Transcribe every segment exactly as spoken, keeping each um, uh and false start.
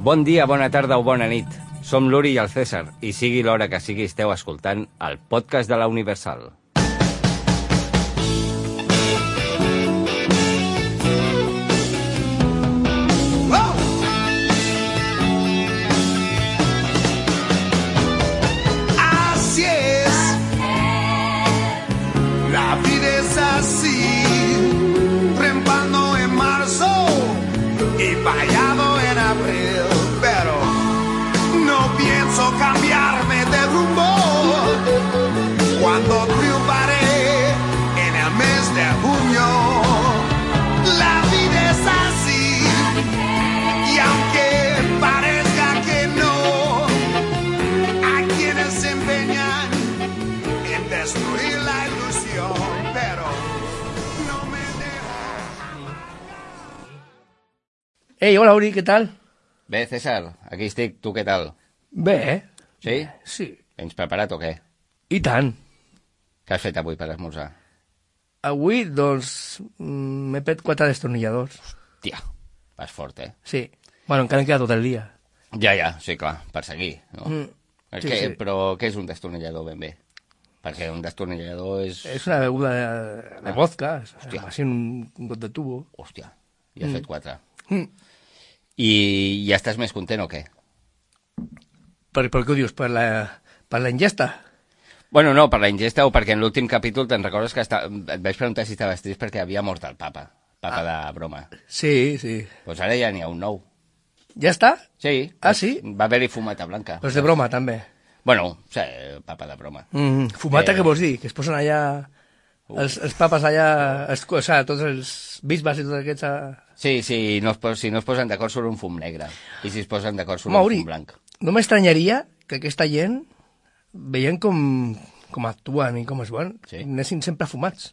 Bon dia, bona tarda o bona nit. Som l'Uri i el César, i sigui l'hora que sigui esteu escoltant el podcast de la Universal. Cambiarme de rumbo cuando triunfaré en el mes de junio. La vida es así y aunque parezca que no, hay quienes se empeñan en destruir la ilusión, pero no me dejan. Ei, hola Uri, què tal? Bé, César, aquí estic. Tu què tal? Bé. Sí? Sí. Tens preparat o què? I tant. Què has fet avui per esmorzar? Avui, doncs, mm, m'he pet quatre destornilladors. Hòstia, vas fort, eh? Sí. Bueno, encara em queda tot el dia. Ja, ja, sí, clar, per seguir, no? Mm, sí, que, sí. Però què és un destornillador ben bé? Perquè un destornillador és... És una beguda de, de Ah. vodka, Hòstia. així un, un got de tubo. Hòstia, ja has Mm. fet quatre. Mm. I ja estàs més content o què? Per, per què ho dius? Per la, per la ingesta? Bueno, no, per la ingesta o perquè en l'últim capítol te'n recordes que esta... et vaig preguntar si estaves trist perquè havia mort el papa, papa ah. de broma. Sí, sí. Doncs pues ara ja n'hi ha un nou. Ja està? Sí. Ah, sí? Va haver-hi fumata blanca. Però és de broma, també. Bueno, sí, papa de broma. Mm, fumata, Eh. què vols dir? Que es posen allà... Els, els papes allà... Els, o sigui, tots els bisbes i tots aquests... A... Sí, sí, no es pos, si no es posen d'acord surt un fum negre. I si es posen d'acord surt Mauri, un fum blanc. No m'estranyaria que aquesta gent, veient com, com actuen i com es van, Sí. anessin sempre fumats.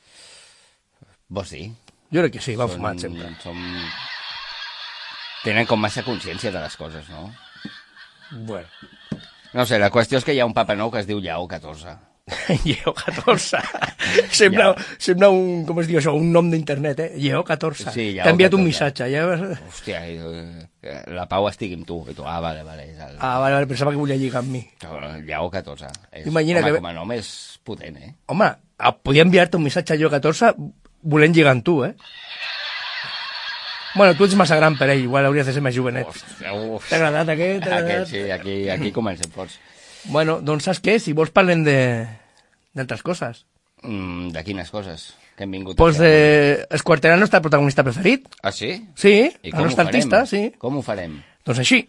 Vols dir? Jo crec que sí, van Són- fumats sempre. Som... Tenen com massa consciència de les coses, no? Bueno. No sé, la qüestió és que hi ha un papa nou que es diu Lleó catorze. Lleó catorze. sembla, Ja. sembla un, com es diu això, un nom d'internet, eh? Lleó catorze. Sí, Lleó T'ha enviat un catorze. missatge. Ja... Hòstia, i, eh, la pau estigui amb tu. I tu, ah, vale, vale. És el... Ah, vale, vale, pensava que volia lligar amb mi. Lleó catorze. És, Imagina home, que- com a nom és potent, eh? Home, ah, podia enviar-te un missatge a Lleó catorze volent lligar amb tu, eh? Bueno, tu ets massa gran per ell, igual hauries de ser més jovenet. Hòstia, uf. T'ha agradat aquest? T'ha Aquest, agradat? sí, aquí, aquí comencem forts. Bueno, doncs saps què? Si vols parlem de d'altres coses. Mm, de quines coses que hem vingut Pues a fer? de... Esquarterà el nostre protagonista preferit. Ah, sí? Sí, I el com ho nostre farem? artista, sí. Com ho farem? Doncs així.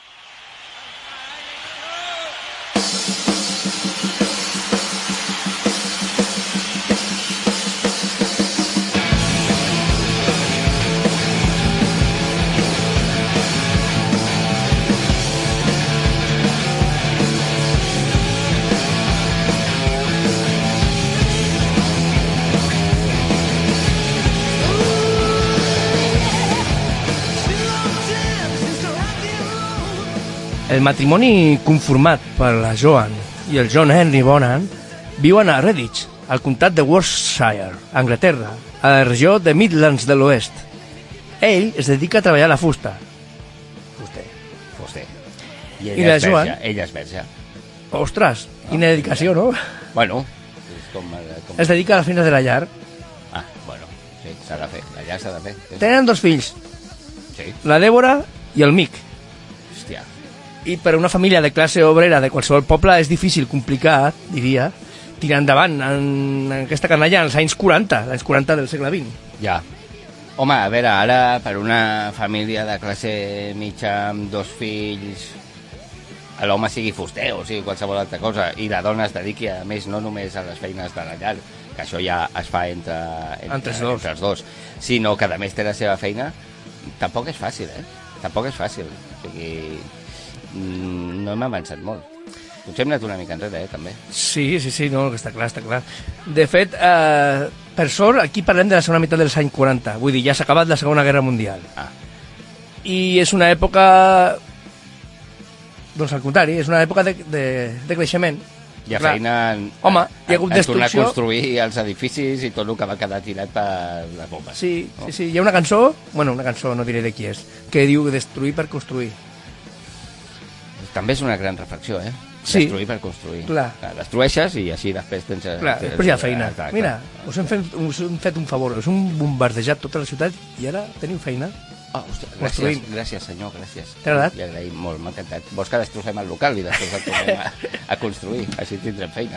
El matrimoni conformat per la Joan i el John Henry Bonham viuen a Redditch, al comtat de Worcestershire, Anglaterra, a la regió de Midlands de l'Oest. Ell es dedica a treballar la fusta. Fuster. Fuster. I I ella la és Joan? verge. Ella és verge. Ostres, quina dedicació, no? Bueno, és com... com... Es dedica a les feines de la llar. Ah, bueno, sí, s'ha de fer. Allà s'ha de fer. Sí. Tenen dos fills, Sí, la Débora i el Mick. hòstia. I per a una família de classe obrera de qualsevol poble és difícil, complicat, diria, tirar endavant en aquesta canalla als anys quaranta, als anys quaranta del segle vint. Ja. Home, a veure, ara per una família de classe mitja amb dos fills, l'home sigui fuster o sigui qualsevol altra cosa, i la dona es dediqui a més no només a les feines de la llar, que això ja es fa entre, entre, Entre els dos. entre els dos, sinó que a més té la seva feina, tampoc és fàcil, eh? Tampoc és fàcil. O sigui, mm, no hem avançat molt. Potser hem anat una mica enrere, eh, també. Sí, sí, sí, no, que està clar, està clar. De fet, eh, per sort, aquí parlem de la segona meitat dels anys quaranta, vull dir, ja s'ha acabat la Segona Guerra Mundial. Ah, I és una època... Doncs al contrari, és una època de, de, de creixement. hi ha Clar. feina en, Home, hi ha en, hagut en tornar a destrucció. construir els edificis i tot el que va quedar tirat per les bombes. Sí, no? sí, sí, hi ha una cançó, bueno, una cançó, no diré de qui és, que diu destruir per construir. també és una gran reflexió, eh? Sí. Destruir per construir. Clar. Clar, destrueixes i així després tens... Clar, tens- després hi ha feina. Clar, clar. Mira, us hem, fet, us hem fet un favor, us hem bombardejat tota la ciutat i ara teniu feina. Oh, hòstia, gràcies, Construint. gràcies, senyor, gràcies. T'ha agradat? Li agraïm molt, m'ha encantat. Vols que destrossem el local i després el tornem a, a construir? Així tindrem feina.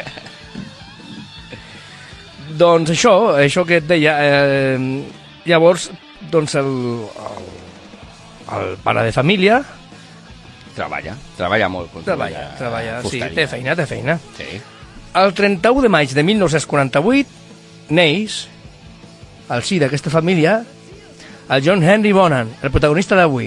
Doncs això, això que et deia, eh, llavors, doncs el, el, el pare de família Treballa, treballa molt. treballa, treballa, sí, fusteria. té feina, té feina. Sí. El trenta-u de maig de mil nou-cents quaranta-vuit neix, al si d'aquesta família, el John Henry Bonham, el protagonista d'avui.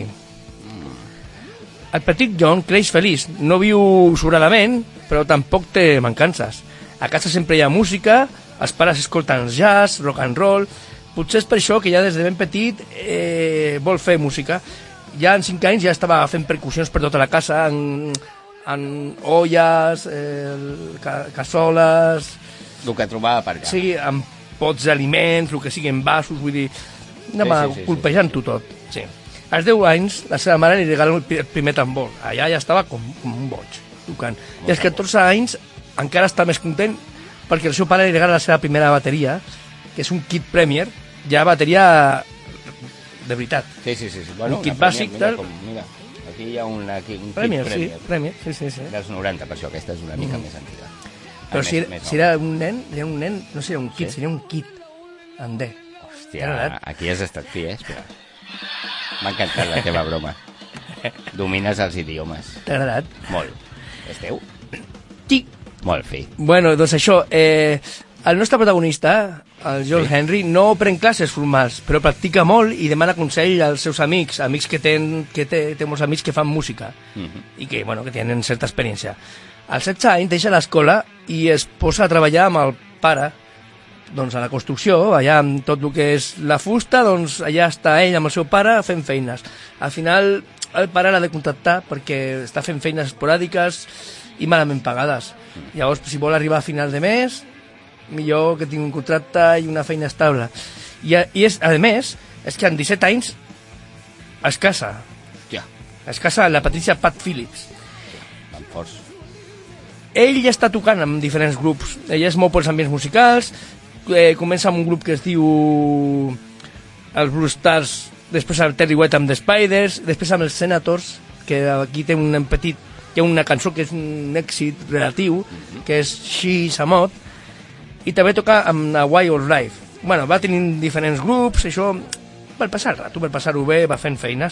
El petit John creix feliç, no viu sobradament, però tampoc té mancances. A casa sempre hi ha música, els pares escolten jazz, rock and roll. Potser és per això que ja des de ben petit eh, vol fer música. Ja en cinc anys ja estava fent percussions per tota la casa, en, en olles, eh, ca cassoles, El que trobava per allà. sigui, amb pots d'aliments, el que sigui, en vasos, vull dir, anava Sí, sí, sí, colpejant-ho tot. Sí. Als deu anys, la seva mare li regala el pi- el primer tambor. Allà ja estava com, com un boig, tocant. I als catorze anys encara està més content perquè el seu pare li regala la seva primera bateria, que és un kit Premier, ja bateria de veritat. Sí, sí, sí. sí. Bueno, Un kit una bàsic, Premier, tal. mira, com, mira, aquí hi ha un, aquí, un Premier, kit sí, Premier. Premier, sí, sí, sí. Dels noranta, per això aquesta és una mica més antiga. Però Ah, si, més- era, més si nova. era un nen, era un nen, no seria un kit, Sí? seria un kit en D. Hòstia, T'ha agradat? aquí has estat fi, eh? Espera. M'ha encantat la teva broma. Domines els idiomes. T'ha agradat? Molt. És teu? Tic. Molt fi. Bueno, doncs això, eh, el nostre protagonista, el John Sí. Henry, no pren classes formals, però practica molt i demana consell als seus amics, amics que, ten, que té, té molts amics que fan música Mhm. i que, bueno, que tenen certa experiència. Als setze anys deixa l'escola i es posa a treballar amb el pare doncs a la construcció, allà amb tot el que és la fusta, doncs allà està ell amb el seu pare fent feines. Al final el pare l'ha de contactar perquè està fent feines esporàdiques i malament pagades. Llavors, si vol arribar a final de mes, millor que tingui un contracte i una feina estable. I, a- i és, a més, és que en disset anys es casa. Hòstia, Es casa la Patricia Pat Phillips. tan forts. Ell ja està tocant amb diferents grups. Ella és molt pels ambients musicals, eh, comença amb un grup que es diu els Blue Stars, després el Terry White amb The Spiders, després amb els Senators, que aquí té un petit, hi ha una cançó que és un èxit relatiu, que és She Samot, i també toca amb la Wild Life. Bueno, va tenint diferents grups, això per passar el rato, per passar-ho bé, va fent feines.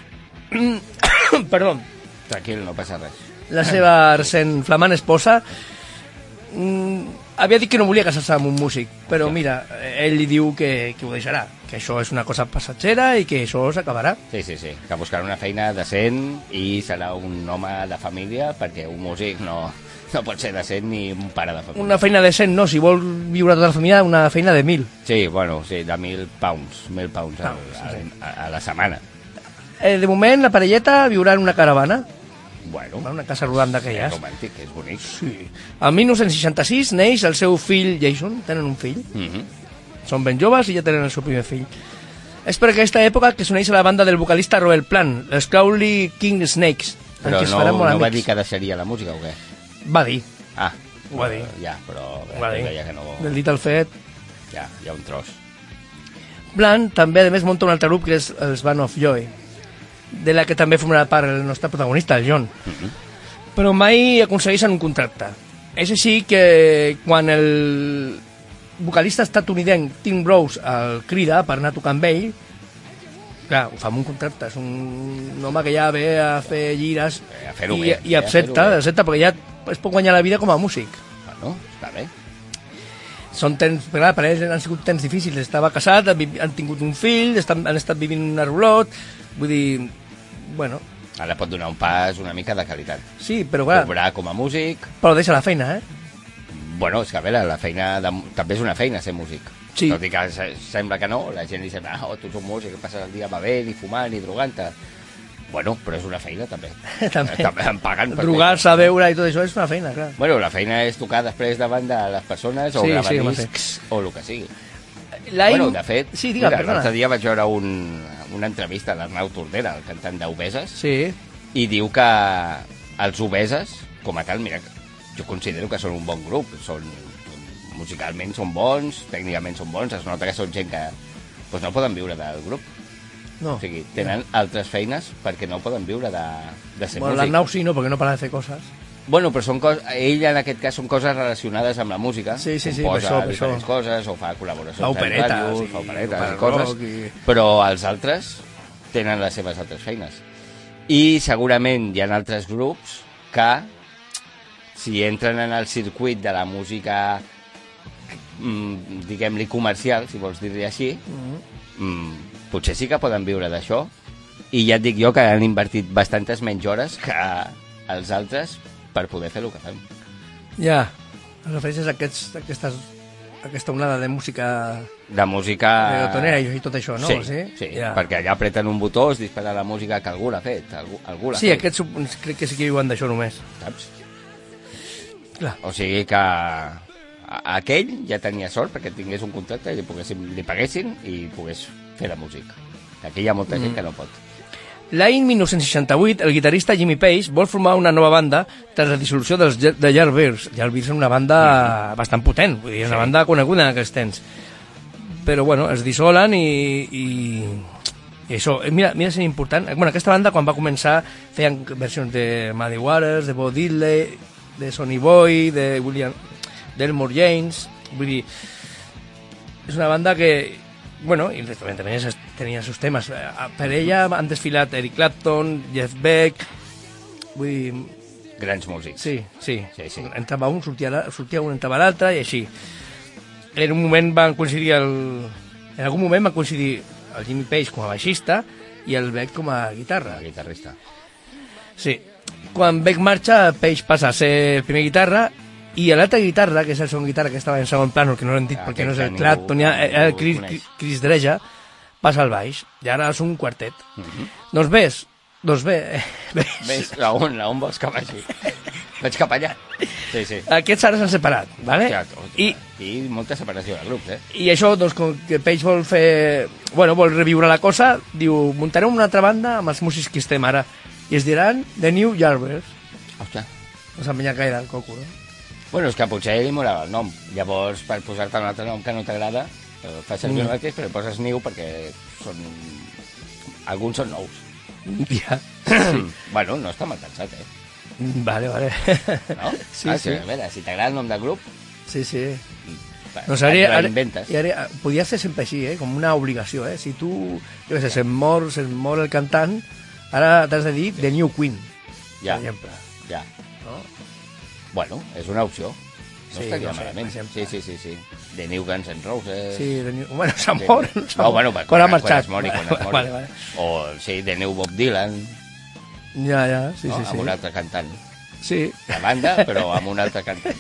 Perdó. Tranquil, no passa res. La seva recent flamant esposa mm, havia dit que no volia casar-se amb un músic, però mira, ell li diu que, que ho deixarà, que això és una cosa passatgera i que això s'acabarà. Sí, sí, sí, que buscarà una feina decent i serà un home de família, perquè un músic no, no pot ser decent ni un pare de família. Una feina decent, no, si vol viure tota la família, una feina de mil. Sí, bueno, sí, de mil pounds, mil pounds al, Pounds, al, a, a la setmana. Eh, de moment, la parelleta viurà en una caravana, Bueno, en una casa rodant és d'aquelles. romàntic, és bonic. Sí. El mil nou-cents seixanta-sis neix el seu fill Jason, tenen un fill, Mm -hmm. són ben joves i ja tenen el seu primer fill. És per aquesta època que s'uneix a la banda del vocalista Robert Plant, els Crowley King Snakes, en Però què es no, faran molt no va amics. dir que deixaria la música o què? Va dir, Ah, Ho va dir. Ja, però ho va dir. deia que no... del dit al fet. Ja, hi ha un tros. Plant també, a més, monta un altre grup que és els Band of Joy, de la que també formarà part el nostre protagonista, el John. Mm -hmm. Però mai aconsegueixen un contracte. És així que quan el vocalista estatunidenc Tim Rose el crida per anar a tocar amb ell, clar, ho fa amb un contracte, és un home que ja ve a fer gires A fer-ho i, bé, i a accepta, fer-ho bé. accepta, perquè ja es pot guanyar la vida com a músic. Bueno, està bé. Són temps, clar, per ells han sigut temps difícils, estava casat, han, vi- han tingut un fill, estan, han estat vivint un arbolot, vull dir, bueno, Ara pot donar un pas una mica de qualitat. sí, però clar, Cobrar com a músic... però deixa la feina, eh? Bueno, és que a veure, la feina de, també és una feina ser músic. Sí. Tot i que se- sembla que no, la gent li sembla, oh, tu ets un músic, passes el dia bevent i fumant i drogant-te. Bueno, però és una feina també. També. també em paguen per Drogar-se, fer-ho. beure i tot això és una feina, clar. Bueno, la feina és tocar després davant de les persones o Sí, gravar sí, home, discs o el que sigui. L'any... Bueno, de fet, Sí, digue'm, mira, perdona. l'altre dia vaig veure un, una entrevista a l'Arnau Tordera, el cantant d'Obeses, Sí, i diu que els Obeses, com a tal, mira, jo considero que són un bon grup, són, musicalment són bons, tècnicament són bons, es nota que són gent que pues, no poden viure del grup. No. O sigui, tenen altres feines perquè no poden viure de, de ser Bueno, músic. l'Arnau sí, no, perquè no para de fer coses. Bueno, però són coses, ell en aquest cas són coses relacionades amb la música. Sí, sí, sí, per composa això, per diferents això. coses, o fa col·laboracions Fa operetes, amb ràdios, i fa operetes opera i coses, rock i- però els altres tenen les seves altres feines. I segurament hi ha altres grups que, si entren en el circuit de la música, mm, diguem-li comercial, si vols dir-li així, Mm-hmm. mm, potser sí que poden viure d'això, i ja et dic jo que han invertit bastantes menys hores que els altres per poder fer el que fem. Ja, es refereixes a, aquests, a aquestes, a aquesta onada de música De música... reggaetonera i tot això, no? Sí, sí, sí ja. perquè allà apreten un botó, es dispara la música que algú l'ha fet, algú, algú l'ha Sí, fet, aquests sup- crec que sí que viuen d'això només. saps? Clar. O sigui que a- aquell ja tenia sort perquè tingués un contracte i li, poguéssim, li paguessin i pogués fer la música. Aquí hi ha molta gent Mm. que no pot. L'any dinou seixanta-vuit, el guitarrista Jimmy Page vol formar una nova banda tras la dissolució dels, Ye- de Yardbirds. Yardbirds és una banda bastant potent, vull dir, és una banda coneguda en aquells temps. Però, bueno, es dissolen i... i... i això, eh, mira, mira, és important. Bueno, aquesta banda, quan va començar, feien versions de Muddy Waters, de Bo Diddley, de Sonny Boy, de William Delmore James. Vull dir, és una banda que, bueno, i també, també es- tenia els seus temes. Eh, Per ella han desfilat Eric Clapton, Jeff Beck, vull dir, Grans músics. sí, sí, Sí, sí. entrava un, sortia, la- sortia un, entrava l'altre i així. En un moment van coincidir el... En algun moment van coincidir el Jimmy Page com a baixista i el Beck com a guitarra. El guitarrista. Sí. Quan Beck marxa, Page passa a ser el primer guitarra i l'altra guitarra, que és el segon guitarra que estava en segon plano, que no l'hem dit Ah, perquè no és que el ningú- Clapton, ja, ningú el Chris, coneix. Chris Dreja, passa al baix. I ara és un quartet. Mhm. Doncs ves, doncs bé, ves. Ves, a on, a on vols que vagi? Vaig cap allà. Sí, sí. Aquests ara s'han separat, vale? Ja, I, I molta separació de grups, eh? I això, doncs, com que Page vol fer... Bueno, vol reviure la cosa, diu, muntarem una altra banda amb els músics que estem ara. I es diran The New Yardbirds. Hòstia. No s'ha empenyat gaire el coco, no? Bueno, és que potser li molava el nom. Llavors, per posar-te un altre nom que no t'agrada, eh, fas servir Mm. el mateix, però poses New perquè són... Alguns són nous. Ja. Bueno, no està mal pensat, eh? Vale, vale. No? Sí, ah, sí. A veure, si t'agrada el nom del grup, Sí, sí. va, No, et ara, ara, reinventes. i ara, podia ser sempre així, eh? Com una obligació, eh? Si tu, jo què sé, se'n mor, se'n mor el cantant, ara t'has de dir The New Queen, Ja, per exemple. ja. No? Bueno, és una opció. No Sí, estaria no sé, malament. per exemple. Sí, sí, sí, sí. The New Guns N' Roses. Sí, The New... Bueno, s'ha The- mort. s'ha No, mort. bueno, quan, quan, ha quan marxat. es mori, quan es mori. Vale, vale. O, sí, The New Bob Dylan, Ja, ja, sí, no? sí, Amb sí. un altre cantant. Sí, La banda, però amb un altre cantant.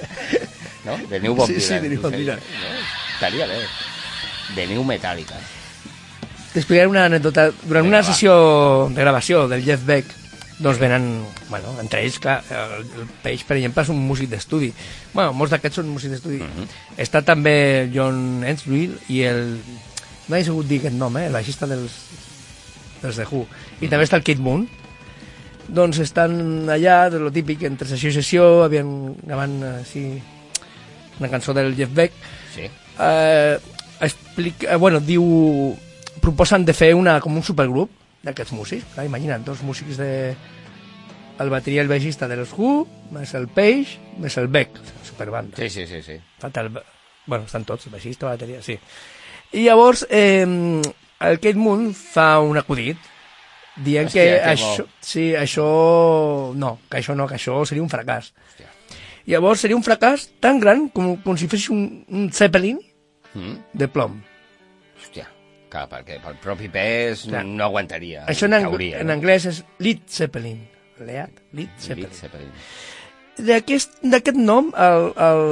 No? The New Bob Sí, sí, Dylan. The New Bob Sí, Dylan. No? Estaria bé. The New Metallica. t'explicaré una anècdota. Durant Vinga, una va. sessió de gravació del Jeff Beck, doncs venen, bueno, entre ells, clar, el, el Page, per exemple, és un músic d'estudi. Bueno, molts d'aquests són músics d'estudi. Mhm. Està també John Entwistle i el... No he sabut dir aquest nom, eh? El baixista dels, dels The Who. I també està el Kate Moon. Doncs estan allà, de lo típic, entre sessió i sessió, havien gravant així una cançó del Jeff Beck. Sí. Eh, explica, bueno, diu... Proposen de fer una, com un supergrup d'aquests músics. Clar, imagina't, dos músics de... El bateria i el baixista de los Who, més el Page, més el Beck. Superbanda. Sí, sí, sí, sí. Falta el... Bueno, estan tots, el baixista, la bateria, sí. I llavors, eh, el Kate Moon fa un acudit dient Hòstia, que que això... bo. Sí, això... No, que això no, que això seria un fracàs. Hòstia. Llavors seria un fracàs tan gran com, com si fes un, un Zeppelin Mm? de plom. Hòstia. Clar, perquè pel propi pes Clar. no aguantaria. Això en, ang cauria, en no? anglès és Led Zeppelin. Lead? Led Zeppelin. Led Zeppelin. D'aquest d'aquest nom, el, el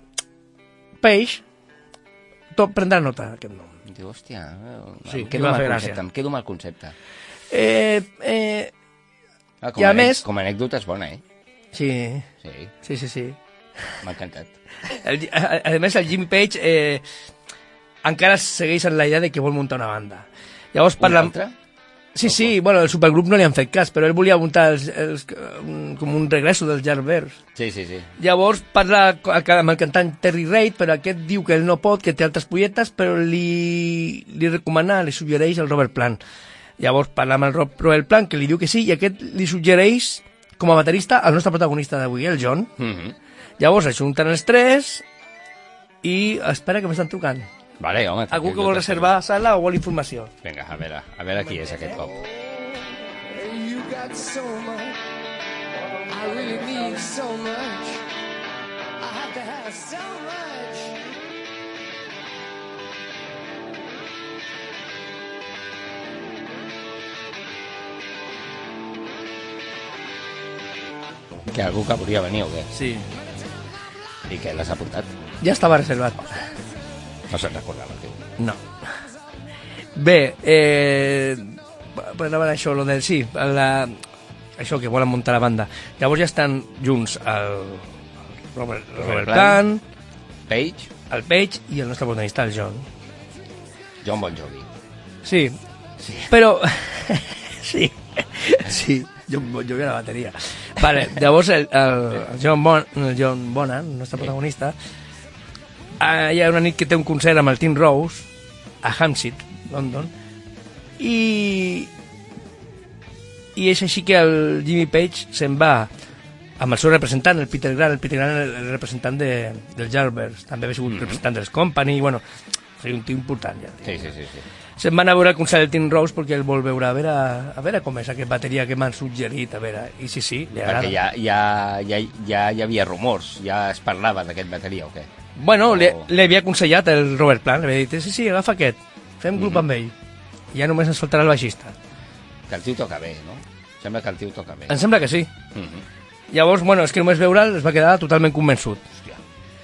Page tot prendrà nota d'aquest nom. Diu, hòstia, eh, Sí, em quedo m'ha amb el fet concepte, gràcia. em quedo amb el concepte. Eh, eh, Ah, com, I a a més- com a anècdota és bona, eh? sí, Sí, sí, sí, sí. m'ha encantat. El, a, a més, el Jimmy Page eh, encara segueix en la idea de que vol muntar una banda. Llavors Un parla... altre? Sí, sí, bueno, el supergrup no li han fet cas, però ell volia muntar els, els, un, com un regreso dels Yardbirds. Sí, sí, sí. Llavors parla amb el cantant Terry Reid, però aquest diu que ell no pot, que té altres polletes, però li, li recomana, li suggereix el Robert Plant. Llavors parla amb el Robert Plant, que li diu que sí, i aquest li suggereix com a baterista el nostre protagonista d'avui, el John. Mm-hmm. Llavors es junten els tres i espera que m'estan trucant. Vale, home. Algú que vol reservar sala o vol informació? Vinga, a veure, a veure qui és aquest cop. You got so much. I really need so much. I have to have so much. Que algú que volia venir o què? Sí. I què, l'has apuntat? Ja estava reservat. No se'n recordava, tio. No. Bé, eh... parlava d'això, lo del sí, la, això que volen muntar la banda. Llavors ja estan junts el Robert, el Robert Plant, Page, el Page i el nostre protagonista, el John. John Bon Jovi. Sí, sí. Però... sí, sí, John Bon Jovi a la bateria. Vale, llavors el, el, el John, bon, el John Bonham, el nostre protagonista, eh, hi ha una nit que té un concert amb el Tim Rose a Hampstead, London, i i és així que el Jimmy Page se'n va amb el seu representant, el Peter Grant. El Peter Grant és el representant de, dels Yardbirds, també havia sigut mm-hmm. representant dels Company, i bueno, és un tio important ja. Sí, sí, sí, sí. Se'n van a veure el concert del Tim Rose perquè ell vol veure a veure, a veure com és aquesta bateria que m'han suggerit, a veure, i sí, sí, li agrada. Perquè ja, ja, ja, ja hi havia rumors, ja es parlava d'aquest bateria o què? Bueno, o... li, li havia aconsellat el Robert Plant, li havia dit, sí, sí, agafa aquest, fem grup mm-hmm. amb ell, i ja només ens faltarà el baixista. Que el tio toca bé, no? Sembla que el tio toca bé. Em sembla que sí. Mm-hmm. Llavors, bueno, és que només veure'l es va quedar totalment convençut. Hòstia.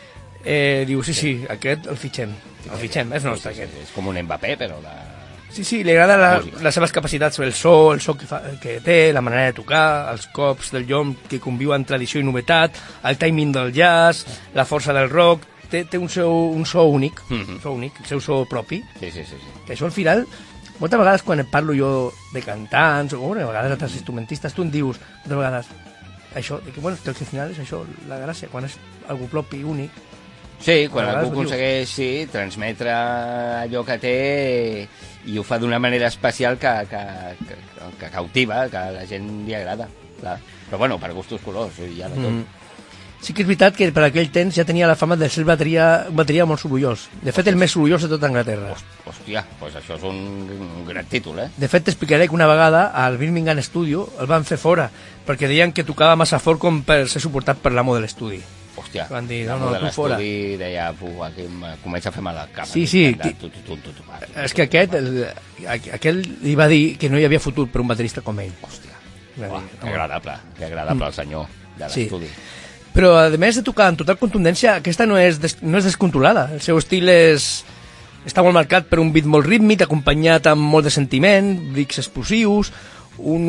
Eh, diu, sí, sí, aquest el fitxem. El fitxem, és nostre, sí, sí, aquest. és com un Mbappé, però de... Sí, sí, li agrada la, les seves capacitats, el so, el so que, fa, que té, la manera de tocar, els cops del John que conviuen tradició i novetat, el timing del jazz, la força del rock, té, té un, seu, un so únic, mm-hmm. so únic, el seu so propi. Sí, sí, sí, sí. Que això al final, moltes vegades quan parlo jo de cantants, o bueno, a vegades altres instrumentistes, tu em dius, moltes vegades, això, que bueno, que al final és això, la gràcia, quan és algú propi, únic. Sí, quan algú aconsegueix sí, transmetre allò que té i ho fa d'una manera especial que, que, que, que cautiva, que a la gent li agrada. Clar. Però bueno, per gustos colors, hi ha de tot. Mm. Sí que és veritat que per aquell temps ja tenia la fama de ser bateria, un bateria molt sorollós. De fet, el més sorollós de tota Anglaterra. Hòstia, doncs això és un, un gran títol, eh? De fet, t'explicaré que una vegada al Birmingham Studio el van fer fora, perquè deien que tocava massa fort com per ser suportat per l'amo de l'estudi. Hòstia, van dir, no, no, no, tu fora. L'estudi deia, aquí em comença a fer mal al cap. Sí, sí. Tu, tu, tu, tu, és que aquest, el, aquest li va dir que no hi havia futur per un baterista com ell. Hòstia, oh, que agradable, que agradable el senyor de l'estudi. Sí. Però, a més de tocar amb total contundència, aquesta no és, des, no és descontrolada. El seu estil és, està molt marcat per un beat molt rítmic, acompanyat amb molt de sentiment, brics explosius, un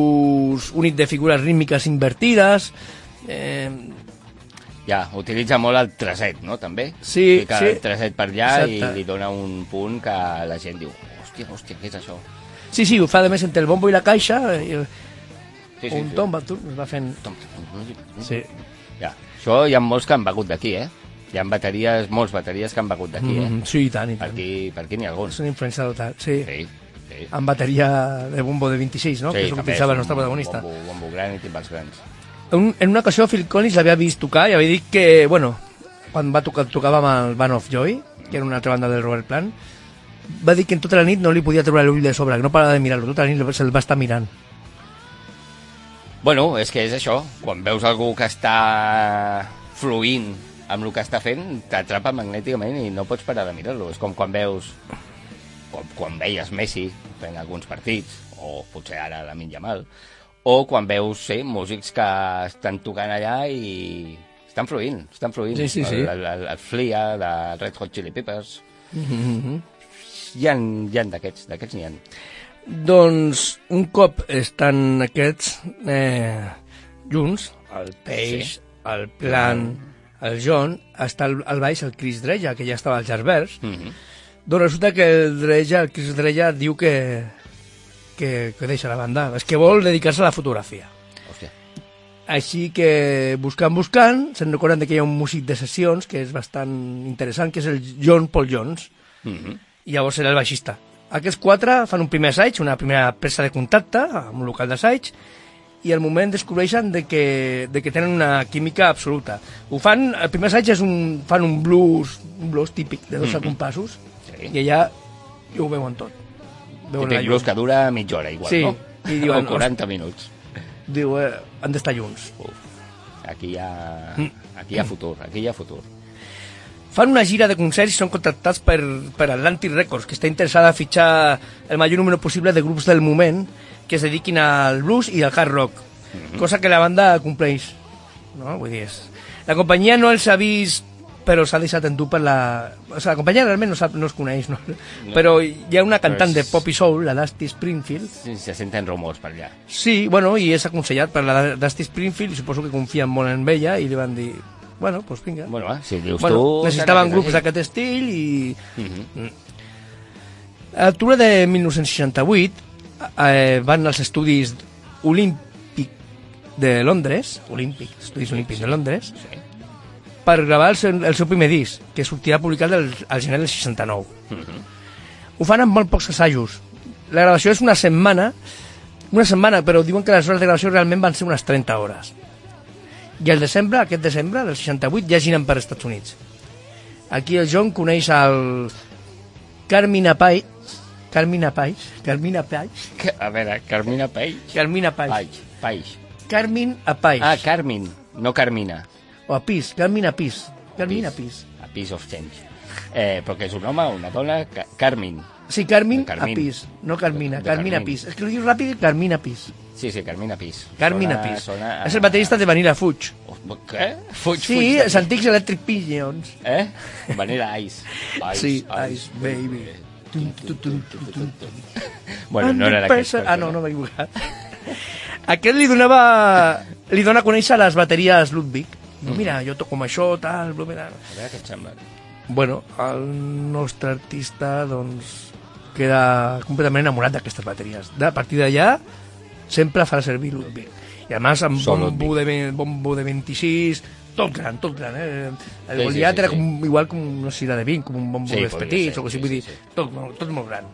ús únic de figures rítmiques invertides... Eh, ja, utilitza molt el treset, no?, també. Sí, Fica sí. el treset per allà. Exacte. I li dona un punt que la gent diu, hòstia, hòstia, què és això? Sí, sí, ho fa de més entre el bombo i la caixa, i el... sí, sí, un sí. tomba, tu, es va fent... Sí. Ja, això hi ha molts que han begut d'aquí, eh? Hi ha bateries, molts bateries que han begut d'aquí, eh? Mm, sí, i tant, i tant. Per aquí, per aquí n'hi ha alguns. És una influència total, sí. Sí, sí. Amb bateria de bombo de vint-i-sis, no? Sí, que és el que utilitzava el nostre protagonista. Bombo, bombo gran i timbals grans. Un, en una ocasió Phil Collins l'havia vist tocar i havia dit que, bueno, quan va tocar, tocava amb el Band of Joy, que era una altra banda del Robert Plant, va dir que en tota la nit no li podia treure l'ull de sobre, que no parava de mirar-lo, tota la nit se'l va estar mirant. Bueno, és que és això, quan veus algú que està fluint amb el que està fent, t'atrapa magnèticament i no pots parar de mirar-lo. És com quan veus, com, quan veies Messi fent alguns partits, o potser ara Lamine Yamal, o quan veus, sí, músics que estan tocant allà i estan fluint, estan fluint. Sí, sí, sí. El, el, el Flia, de Red Hot Chili Peppers. Mm-hmm. Hi ha, hi ha d'aquests, d'aquests n'hi ha. Doncs un cop estan aquests eh, junts, el Page, sí. el Plant, el John, està al, al baix el Chris Dreja, que ja estava als Yardbirds. Mm-hmm. Doncs resulta que el Dreja, el Chris Dreja diu que que, que deixa la banda. És que vol dedicar-se a la fotografia. Hòstia. Així que, buscant, buscant, se'n recorden que hi ha un músic de sessions que és bastant interessant, que és el John Paul Jones, Mm-hmm. i llavors era el baixista. Aquests quatre fan un primer assaig, una primera presa de contacte amb un local d'assaig, i al moment descobreixen de que, de que tenen una química absoluta. Ho fan, el primer assaig és un, fan un blues, un blues típic de dotze Mm-hmm. compassos, Sí. i allà ho veuen tot. Veuen la Típic llum. blues que dura mitja hora, igual, Sí, no? i diuen, o quaranta minuts. Diu, eh, han d'estar junts. Uf, aquí hi ha, Mm. aquí hi ha futur, aquí hi ha futur. Fan una gira de concerts i són contractats per, per Atlantic Records, que està interessada a fitxar el major número possible de grups del moment que es dediquin al blues i al hard rock, Mm-hmm. cosa que la banda compleix. No? Vull dir, és... La companyia no els ha vist, però s'ha deixat endur per la... O sigui, la companyia realment no, sap, no es coneix, no? No. Però hi ha una cantant Però de és- pop i soul, la Dusty Springfield. Sí, se senten rumors per allà. Sí, bueno, i és aconsellat per la Dusty Springfield, i suposo que confien molt en ella, i li van dir, bueno, doncs vinga. Bueno, eh, si dius Bueno, tu... necessitaven serà grups que és d'aquest estil i... així. A l'octubre de mil nou-cents seixanta-vuit eh, van als estudis Olímpic de Londres, Olímpic, Estudis Olímpics de Londres, Sí. per gravar el seu, el seu primer disc, que sortirà publicat el, al gener del seixanta-nou. Mhm. Ho fan amb molt pocs assajos. La gravació és una setmana, una setmana, però diuen que les hores de gravació realment van ser unes trenta hores. I el desembre, aquest desembre, del seixanta-vuit, ja giren per Estats Units. Aquí el John coneix el Carmina Page, Carmina Page, Carmina Page, Que- A veure, Carmina Page? Carmina Page, Page, Page. Carmin Apais, Ah, Carmin, no Carmina. o Apis, Carmina Apis, Carmina Apis. Apis. A Piece of Change. Eh, però que és un home o una dona? Ca- Carmin. Sí, Carmin Carmin. Apis, no Carmina, De Carmina Carmin. Apis. Es que lo dius ràpid, Carmina Apis. Sí, sí, Carmina Pis. Carmina Sona- Apis. sona a- És el baterista de Vanilla Fudge. Oh, què? Fuig, Sí, fuig. els antics Electric Pigeons. Eh? Vanilla Ice. Ice Sí, Ice Baby. Tum, tum, tum, tum, tum. Bueno, no era d'aquest. Ah, no, no m'he equivocat. Aquest li donava... Li dona a conèixer les bateries Ludwig. Diu, mira, jo toco amb això, tal, bla, bla. A veure què et sembla. Bueno, el nostre artista, doncs, queda completament enamorat d'aquestes bateries. De, a partir d'allà, sempre farà servir Ludwig. I a més, amb Sol bombo de, ve- bombo de vint-i-sis, tot gran, tot gran, eh? El Sí, sí, Goliat sí, era sí. com, igual com, no sé si era de vint, com un bombo Sí, més podria petit, ser, o que sí, sí, vull sí, dir, sí. tot, molt- tot molt gran.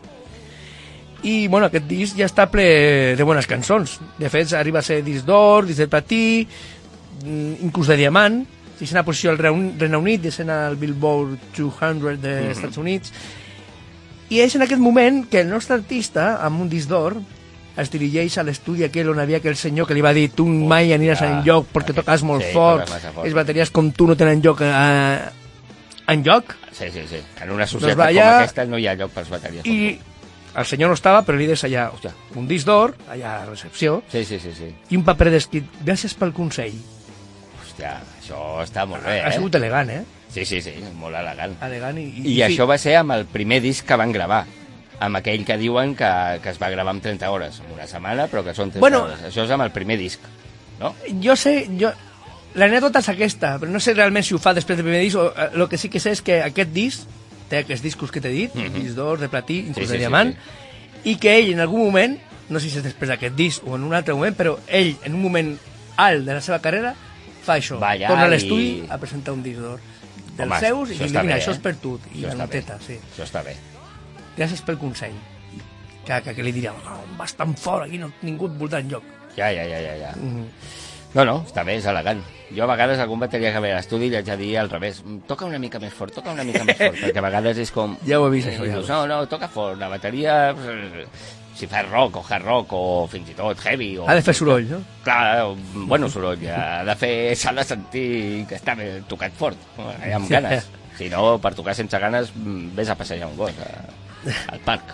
I, bueno, aquest disc ja està ple de bones cançons. De fet, arriba a ser disc d'or, disc de platí, mm, inclús de diamant, sisena posició al Reun- Regne Unit, desena al Billboard dues-centes dels Mhm. Estats Units. I és en aquest moment que el nostre artista, amb un disc d'or, es dirigeix a l'estudi aquell on havia aquell senyor que li va dir tu mai aniràs Hòstia, enlloc perquè aquest- toques molt sí, fort, toques massa fort. les bateries com tu no tenen lloc eh, enlloc. Sí, sí, sí. En una societat va com allà aquesta no hi ha lloc per les bateries. I el senyor no estava, però li des allà Hòstia. un disc d'or, allà a la recepció, Sí, sí, sí, sí. i un paper d'escrit. Gràcies pel consell. Hòstia, això està molt bé, Ha eh? sigut elegant, eh? Sí, sí, sí, molt elegant. Elegant i... I això va ser amb el primer disc que van gravar, amb aquell que diuen que, que es va gravar en trenta hores, en una setmana, però que són trenta Bueno. hores. Això és amb el primer disc, no? Jo sé, jo... L'anècdota és aquesta, però no sé realment si ho fa després del primer disc, o el eh, que sí que sé és que aquest disc, té aquests discos que t'he dit, Mhm. disc d'or, de platí, inclús Sí, sí, de sí, diamant, sí. i que ell en algun moment, no sé si és després d'aquest disc o en un altre moment, però ell en un moment alt de la seva carrera fa això, Va allà torna a i- l'estudi a presentar un disc d'or dels Home, seus i això dir, està mira, bé, això eh? és per tu, i Això la està noteta, bé. sí. Això està bé. Gràcies pel consell. Que, que, que li diria, no, vas tan fort, aquí no, ningú et voldrà enlloc. Ja, ja, ja, ja, ja. Mm. No, no, està bé, és elegant. Jo a vegades algun bateria que ve a l'estudi li haig de dir al revés. "Mm, Toca una mica més fort, toca una mica més fort, perquè a vegades és com... Ja ho he vist, I això, ja ho he dius, no, no, toca fort. La bateria, eh, si fa rock o hard rock o fins i tot heavy... O... Ha de fer soroll, no? Clar, bueno soroll, ha de fer, s'ha de sentir que està ben tocat fort, eh, amb ganes. Si no, per tocar sense ganes, mm, vés a passejar un gos a, al parc.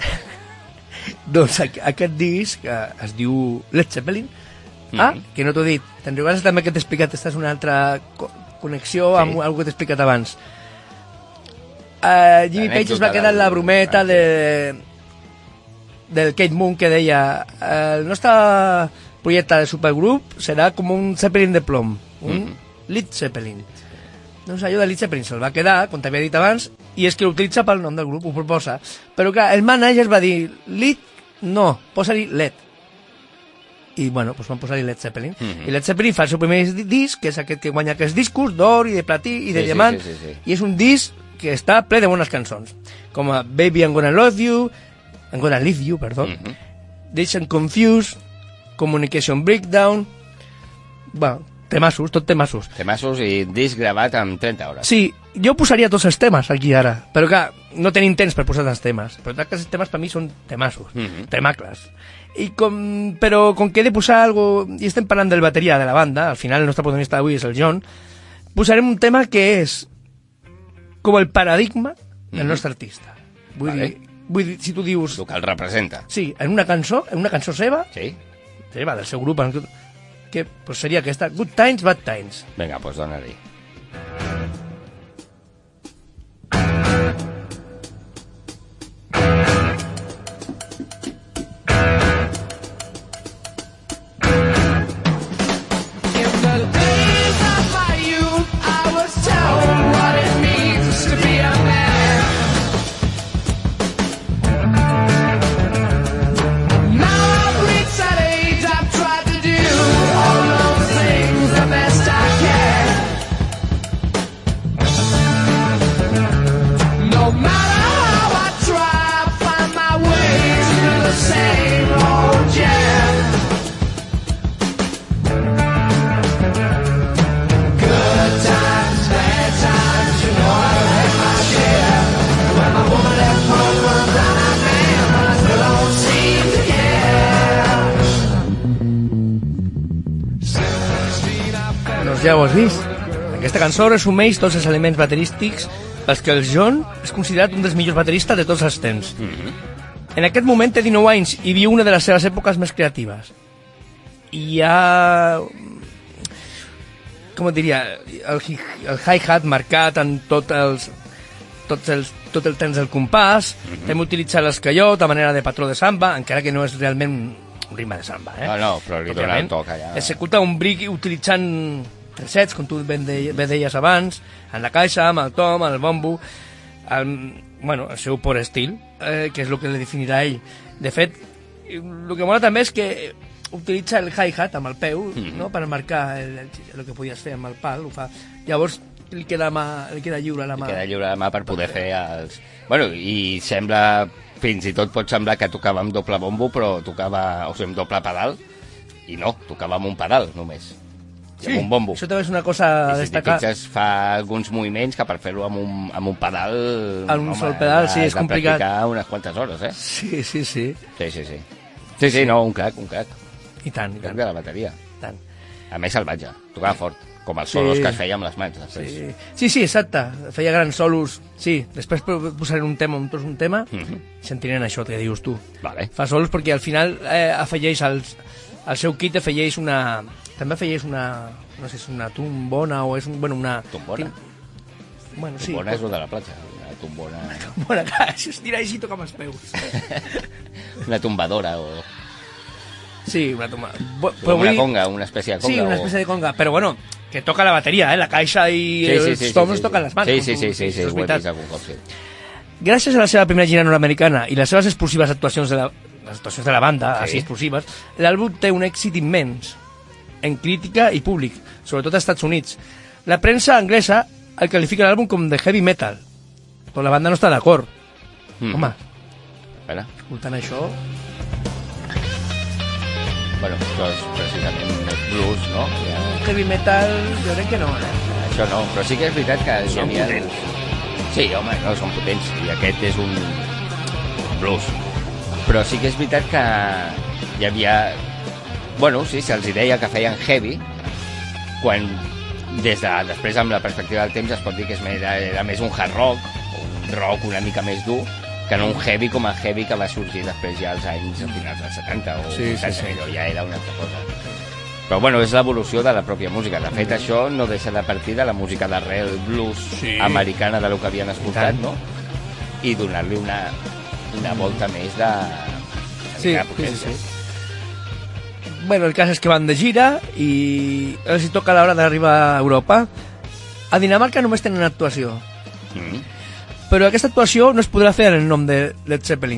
Doncs aqu- aquest disc eh, es diu Led Zeppelin. Ah, Mhm. que no t'ho he dit. Te'n recordes també que t'he explicat? Aquesta és una altra co connexió Sí. amb algo que t'he explicat abans. Uh, Jimmy Page es va L'anècdota quedar en la del- brometa ah, sí. de, del Kate Moon que deia el nostre projecte de supergrup serà com un Zeppelin de plom, un Mhm. Led Zeppelin. Doncs allò de Led Zeppelin se'l va quedar, com t'havia dit abans, i és que l'utilitza pel nom del grup, ho proposa. Però clar, el manager va dir Led No, posa-li Led. I, bueno, doncs van posar-li Led Zeppelin. Mhm. I Led Zeppelin fa el seu primer di- disc, que és aquest que guanya aquests discos d'or i de platí i de Sí, sí, diamant, sí, sí, sí. i és un disc que està ple de bones cançons, com a Baby I'm Gonna Love You, I'm Gonna Leave You, perdó, Mhm. Dazed and Confused, Communication Breakdown, bueno, temassos, tot temassos. Temassos i disc gravat amb trenta hores. Sí, jo posaria tots els temes aquí ara, però clar, no tenim temps per posar els temes, però tots els temes per mi són temassos, Mhm. temacles. I com, però com que he de posar algo, i estem parlant del bateria de la banda, al final el nostre protagonista d'avui és el John, posarem un tema que és com el paradigma del Mhm. nostre artista. Vull, Vale. dir, vull dir, si tu dius... El que el representa. Sí, en una cançó, en una cançó seva, Sí? seva, del seu grup, en tot, que pues seria aquesta, Good Times, Bad Times. Vinga, doncs dona-li. In the days of my youth, I was told what it means to be a man. Now I've reached that age, I've tried to do all those things the best I can. No matter how I try, I find my way through the same old jam. Good times, bad times, you know I've had my share. When my woman left home for a brown-eyed man, but I still don't seem to care. sixteen, I fell Doncs ja ho has vist. Aquesta cançó resumeix tots els elements baterístics pels que el John és considerat un dels millors bateristes de tots els temps. En aquest moment té dinou anys i viu una de les seves èpoques més creatives. I hi ha... com et diria? El, hi- el hi-hat marcat en tot els, tots els, tot el temps del compàs, també utilitza l'escaió de manera de patró de samba, encara que no és realment un ritme de samba. Eh? No, no, però li dona el Òbviament, toc allà. executa un brick utilitzant tracets, com tu ben, de, bé deies abans, en la caixa, amb el tom, el bombo, el, bueno, el seu pur estil, eh, que és el que le definirà ell. De fet, el que mola també és que utilitza el hi-hat amb el peu, Mhm. no?, per marcar el, el, el que podies fer amb el pal, ho fa. Llavors li queda, mà, li queda lliure la mà. Queda lliure de mà per poder fer els... Bueno, i sembla... Fins i tot pot semblar que tocava amb doble bombo, però tocava... O sigui, amb doble pedal. I no, tocava amb un pedal, només. I amb un bombo. Això també és una cosa a I si t'hi destacar. fixes, fa alguns moviments que per fer-ho amb, un, amb un pedal... Amb un sol pedal, sí, és has de complicat. practicar unes quantes hores, eh? Sí, sí, sí. Sí, sí, sí. Sí, sí, no, un crac, un crac. I tant, i Crac tant. de la bateria. tant. A més, salvatge. Tocava fort. Com els solos Sí. que es feia amb les mans, després. Sí. sí, sí, exacte. Feia grans solos. Sí, després posaré un tema, un tros un tema, Mhm. sentirem això que dius tu. Vale. Fa solos perquè al final eh, afegeix als, al seu kit afegeix una... També afegeix una... No sé si és una tumbona o és un, bueno, una... Tombona. Bueno, sí. Tombona és el de la platja. Una tombona... Bona, clar, si es tira així toca amb els peus. Una tombadora o... Sí, una tomba. Bo- o una vull- conga, una espècie de conga. Sí, una o- espècie de conga, però bueno, que toca la bateria, eh? La caixa i Sí, sí, els sí, sí, toms sí, toquen sí. les mans. Sí, com sí, tu- sí, sí, sí, això és ho he veritat. vist algun cop, sí. Gràcies a la seva primera gira nord-americana i les seves explosives actuacions de la, les actuacions de la banda, Sí. així explosives, l'àlbum té un èxit immens en crítica i públic, sobretot als Estats Units. La premsa anglesa el qualifica l'àlbum com de heavy metal, però la banda no està d'acord. Mm. Home, Espera. escoltant això... Bueno, això és precisament més blues, no? Ja... Heavy metal, jo crec que no, eh? Això no, però sí que és veritat que hi Són havia... potents. Sí, home, no, són potents, i aquest és un blues. Però sí que és veritat que hi havia... Bueno, sí, se'ls deia que feien heavy, quan des de, després amb la perspectiva del temps es pot dir que és més, era més un hard rock, o un rock una mica més dur, que no un heavy com a heavy que va sorgir després ja als anys a finals dels setanta o Sí, sí, vuitanta, sí. allò ja era una altra cosa. Però bueno, és l'evolució de la pròpia música. De fet, això no deixa de partir de la música d'arrel blues Sí. americana de lo que havien escoltat, tant. no? I donar-li una, una volta més de... Sí, de sí, potència. sí. Bueno, el cas és que van de gira i els hi toca a l'hora d'arribar a Europa. A Dinamarca només tenen actuació, Mm. però aquesta actuació no es podrà fer en el nom de Led Zeppelin.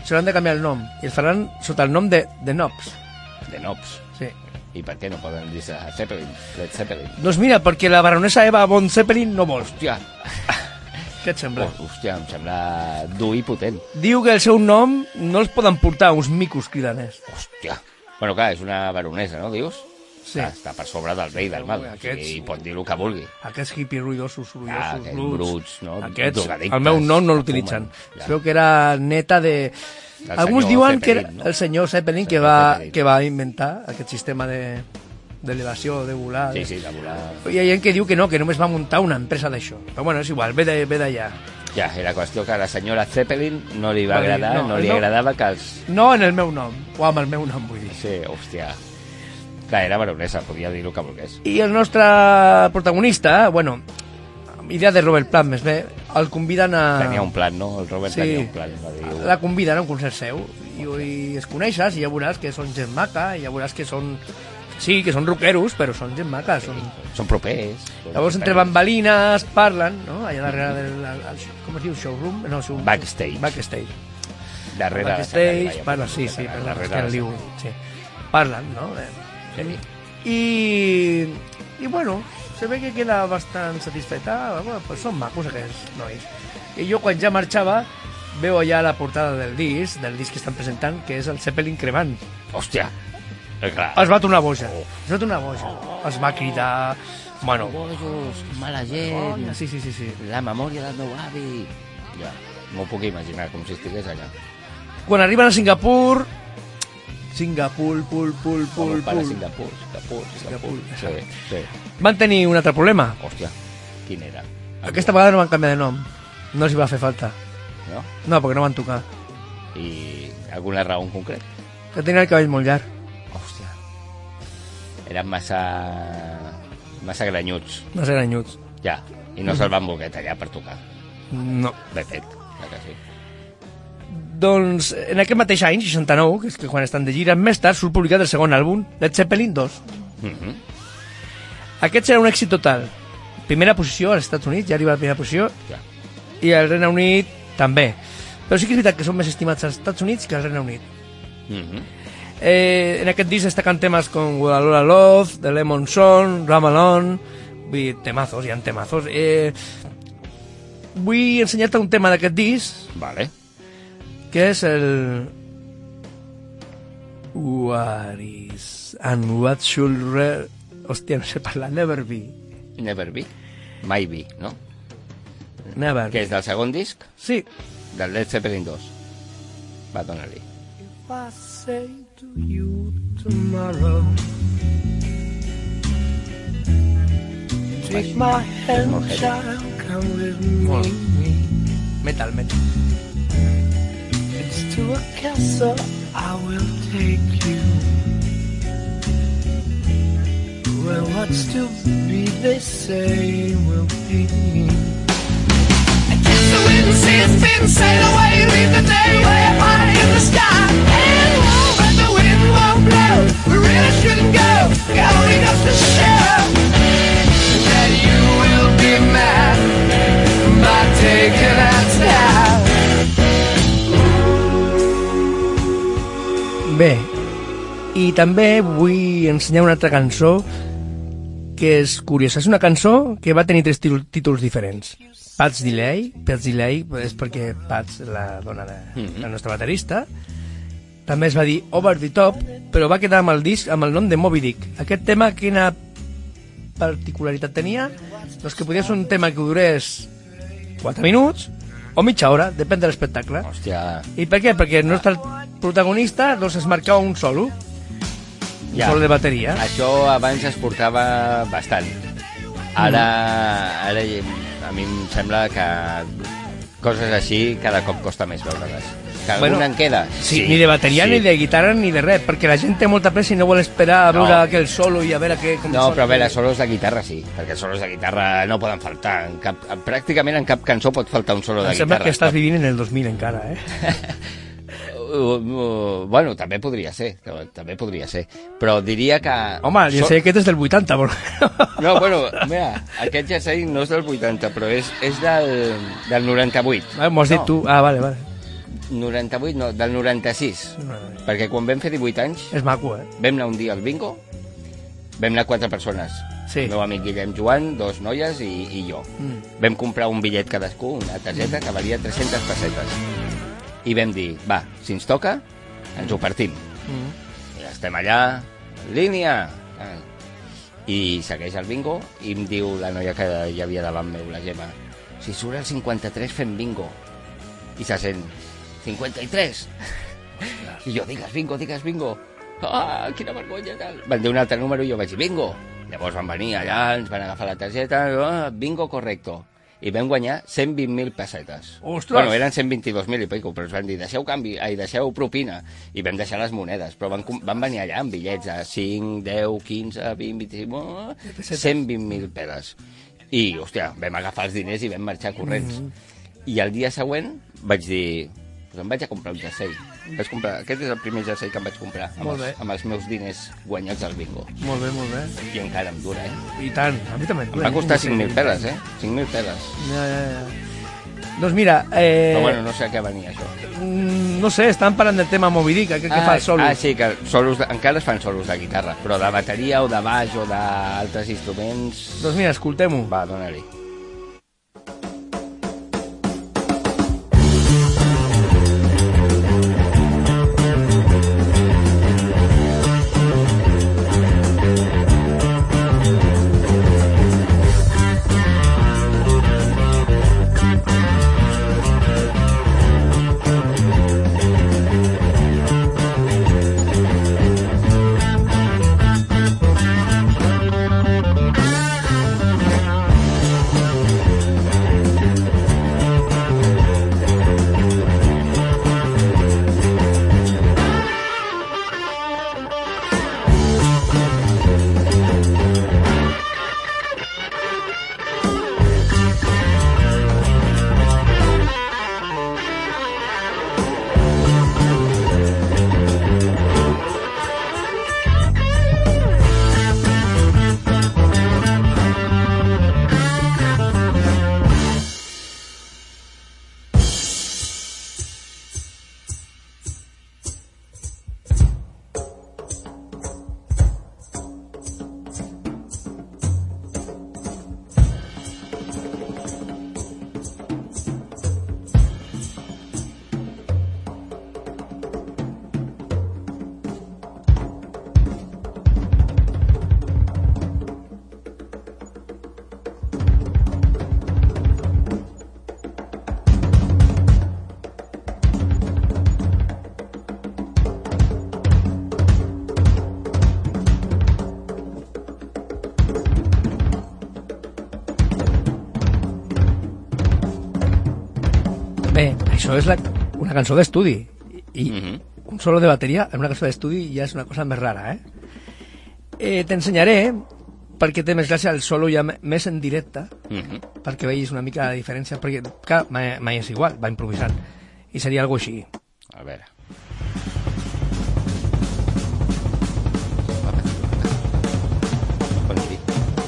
se l'han de canviar el nom i el faran sota el nom de The Knobs. De Knobs. Sí. I per què no poden dir-se Zeppelin? Led Zeppelin. Doncs mira, perquè la baronessa Eva von Zeppelin no vol. Hòstia. Què et sembla? Oh, hòstia, em sembla dur i potent. Diu que el seu nom no els poden portar uns micos cridaners. Hòstia. Bueno, clar, és una baronesa, no, dius? Sí. Clar, està per sobre del bé i del mal. Aquests- I pot dir el que vulgui. Aquests hippies ruïdosos, Ah, sorollosos, aquests bruts. bruts, no? Aquests, Drogadictes, el meu nom no l'utilitzen. fumen, ja. Es veu que era neta de... Del Alguns senyor diuen que Zeppelin, era no? el senyor Zeppelin que Senyor va, Zeppelin. que va inventar aquest sistema de d'elevació, de volar. Sí, sí, de volar... Hi ha gent que diu que no, que només va muntar una empresa d'això. Però bueno, és igual, ve de- ve d'allà. Ja, era qüestió que a la senyora Zeppelin no li va Va dir, agradar, no, no, el li meu- agradava que els... No en el meu nom, o amb el meu nom, vull dir. Sí, hòstia. Clar, era baronesa, podia dir el que volgués. I el nostre protagonista, bueno, idea de Robert Plant més bé, el conviden a... Tenia un plan, no? El Robert Sí. tenia un plan. Va dir, La conviden a un concert seu i, i es coneixes i ja veuràs que són gent maca i ja veuràs que són... Sí, que són rockeros, però són gent maca. Són... Són propers. Llavors, entre bambalines, parlen, no? Allà darrere del... El, el, com es diu? Showroom? No, show... Backstage. Backstage. Darrere de Backstage, l'escenari, parla, vaja. sí, sí, Darrere parla, és de que el diu, sí. Parlen, no? Eh, Sí. I, i bueno, se ve que queda bastant satisfeta. Bueno, pues són macos aquests nois. I jo quan ja marxava veu allà la portada del disc, del disc que estan presentant, que és el Zeppelin cremant. Hòstia. Eh, clar. Es va tornar boja, es va tornar boja. Es va cridar... Bueno, Bojos, mala gent, oh, sí, sí, sí, sí. la memòria del meu avi... Ja, m'ho puc imaginar, com si estigués allà. Quan arriben a Singapur... Singapur, pul, pul, Com pul, el pare pul. Singapur, Singapur, Singapur. Singapur, Sí, sí. Van tenir un altre problema. Hòstia, quin era? Aquesta vegada no van canviar de nom. No els hi va fer falta. No? No, perquè no van tocar. I alguna raó en concret? Que tenia el cabell molt llarg. Hòstia. Eren massa... massa granyuts, No sé granyuts. ja. I no se'l van voler tallar per tocar. No. Ben fet, clar que sí. Doncs en aquest mateix any, seixanta-nou, que és que quan estan de gira, més tard surt publicat el segon àlbum, Led Zeppelin dos. Mhm. Aquest serà un èxit total. Primera posició als Estats Units, ja arriba a la primera posició, Ja. i al Regne Unit també. Però sí que és veritat que són més estimats als Estats Units que al Regne Unit. Mhm. Eh, en aquest disc destaquen temes com Lola Love, The Lemon Song, Ramalon, vull dir, temazos, hi ha temazos. Eh, vull ensenyar-te un tema d'aquest disc, Vale. que és el... What is... and what should... Re... Hòstia, no sé parlar, never be. Never be. Mai be, no? Never Que be. és del segon disc? Sí. Del Led Zeppelin dos. Va, dona-li. If I say to you tomorrow, take my hand, Molt heavy. child, come with me. Metal, metal. It's to a castle I will take you, where what's to be, they say, will be. Kiss the wind, see it spin, sail away, leave the day way up high in the sky. And won't let the wind won't blow. We really shouldn't go, going up to show that you will be mad by taking us down. Bé, i també vull ensenyar una altra cançó que és curiosa. És una cançó que va tenir tres tí- títols diferents. Pat's Delay, Pat's Delay és perquè Pat's, la dona de la nostra baterista, també es va dir Over the Top, però va quedar amb el disc amb el nom de Moby Dick. Aquest tema, quina particularitat tenia? Doncs que podia ser un tema que durés quatre minuts o mitja hora, depèn de l'espectacle. Hòstia, I per què? Perquè el nostre protagonista doncs, es marcava un solo, un Ja. solo de bateria. això abans es portava bastant. Ara, ara a mi em sembla que coses així cada cop costa més veure-les. Que Bueno, alguna en queda? Sí, ni de bateria, sí. ni de guitarra, ni de res, perquè la gent té molta pressa i no vol esperar a No. veure aquell solo i a veure què... Com No, sona. però a veure, solos de guitarra sí, perquè solos de guitarra no poden faltar. En cap, pràcticament en cap cançó pot faltar un solo de Em sembla guitarra. que estàs vivint en el dos mil encara, eh? Uh, uh, bueno, també podria ser, també podria ser. Però diria que... Home, el jersei aquest és del vuitanta, però... No, bueno, mira, aquest jersei no és del vuitanta, però és, és del, del noranta-vuit. Ah, m'ho has dit No. tu. Ah, vale, vale. noranta-vuit, no, del noranta-sis. noranta-sis. Perquè quan vam fer divuit anys, És maco, eh? vam anar un dia al bingo, vam anar quatre persones. Sí. El meu amic Guillem Joan, dos noies i, i jo. Mm. Vam comprar un bitllet cadascú, una targeta que valia tres-centes pessetes. I vam dir, va, si ens toca, ens ho partim. Mm. I estem allà, línia! I segueix el bingo i em diu la noia que hi havia davant meu, la Gemma, si surt el cinquanta-tres fem bingo. I se sent, cinquanta-tres? I jo, digues bingo, digues bingo. Ah, quina vergonya, tal. Van dir un altre número i jo vaig dir bingo. Llavors van venir allà, ens van agafar la targeta, ah, bingo correcto. I vam guanyar cent vint mil pessetes. Ostres! Bueno, eren cent vint-i-dos mil i pico, però ens van dir, deixeu canvi, ai, deixeu propina. I vam deixar les monedes, però van, van venir allà amb bitllets a cinc, deu, quinze, vint, vint-i-cinc... Oh, cent vint mil peles. I, hòstia, vam agafar els diners i vam marxar corrents. Mm -hmm. I el dia següent vaig dir, doncs em vaig a comprar un jersei. Vaig comprar, aquest és el primer jersei que em vaig comprar, amb, Molt els, bé. amb els meus diners guanyats al bingo. Molt bé, molt bé. I encara em dura, eh? I tant, a mi també. Em va costar cinc mil peles, eh? cinc mil peles. Ja, ja, ja. Doncs mira... Eh... Però bueno, no sé a què venia això. No sé, estan parlant del tema Moby Dick, aquell que fa el solo. Ah, sí, que solos de, encara es fan solos de guitarra, però de bateria o de baix o d'altres instruments... Doncs mira, escoltem-ho. Va, dona-li. Bé, això és la, una cançó d'estudi i Mm -hmm. un solo de bateria en una cançó d'estudi ja és una cosa més rara, eh? eh T'ensenyaré, perquè té més gràcia el solo ja més en directe, Mm -hmm. perquè veis una mica la diferència, perquè clar, mai, mai és igual, va improvisant, i seria algo així. A veure. Bon dia.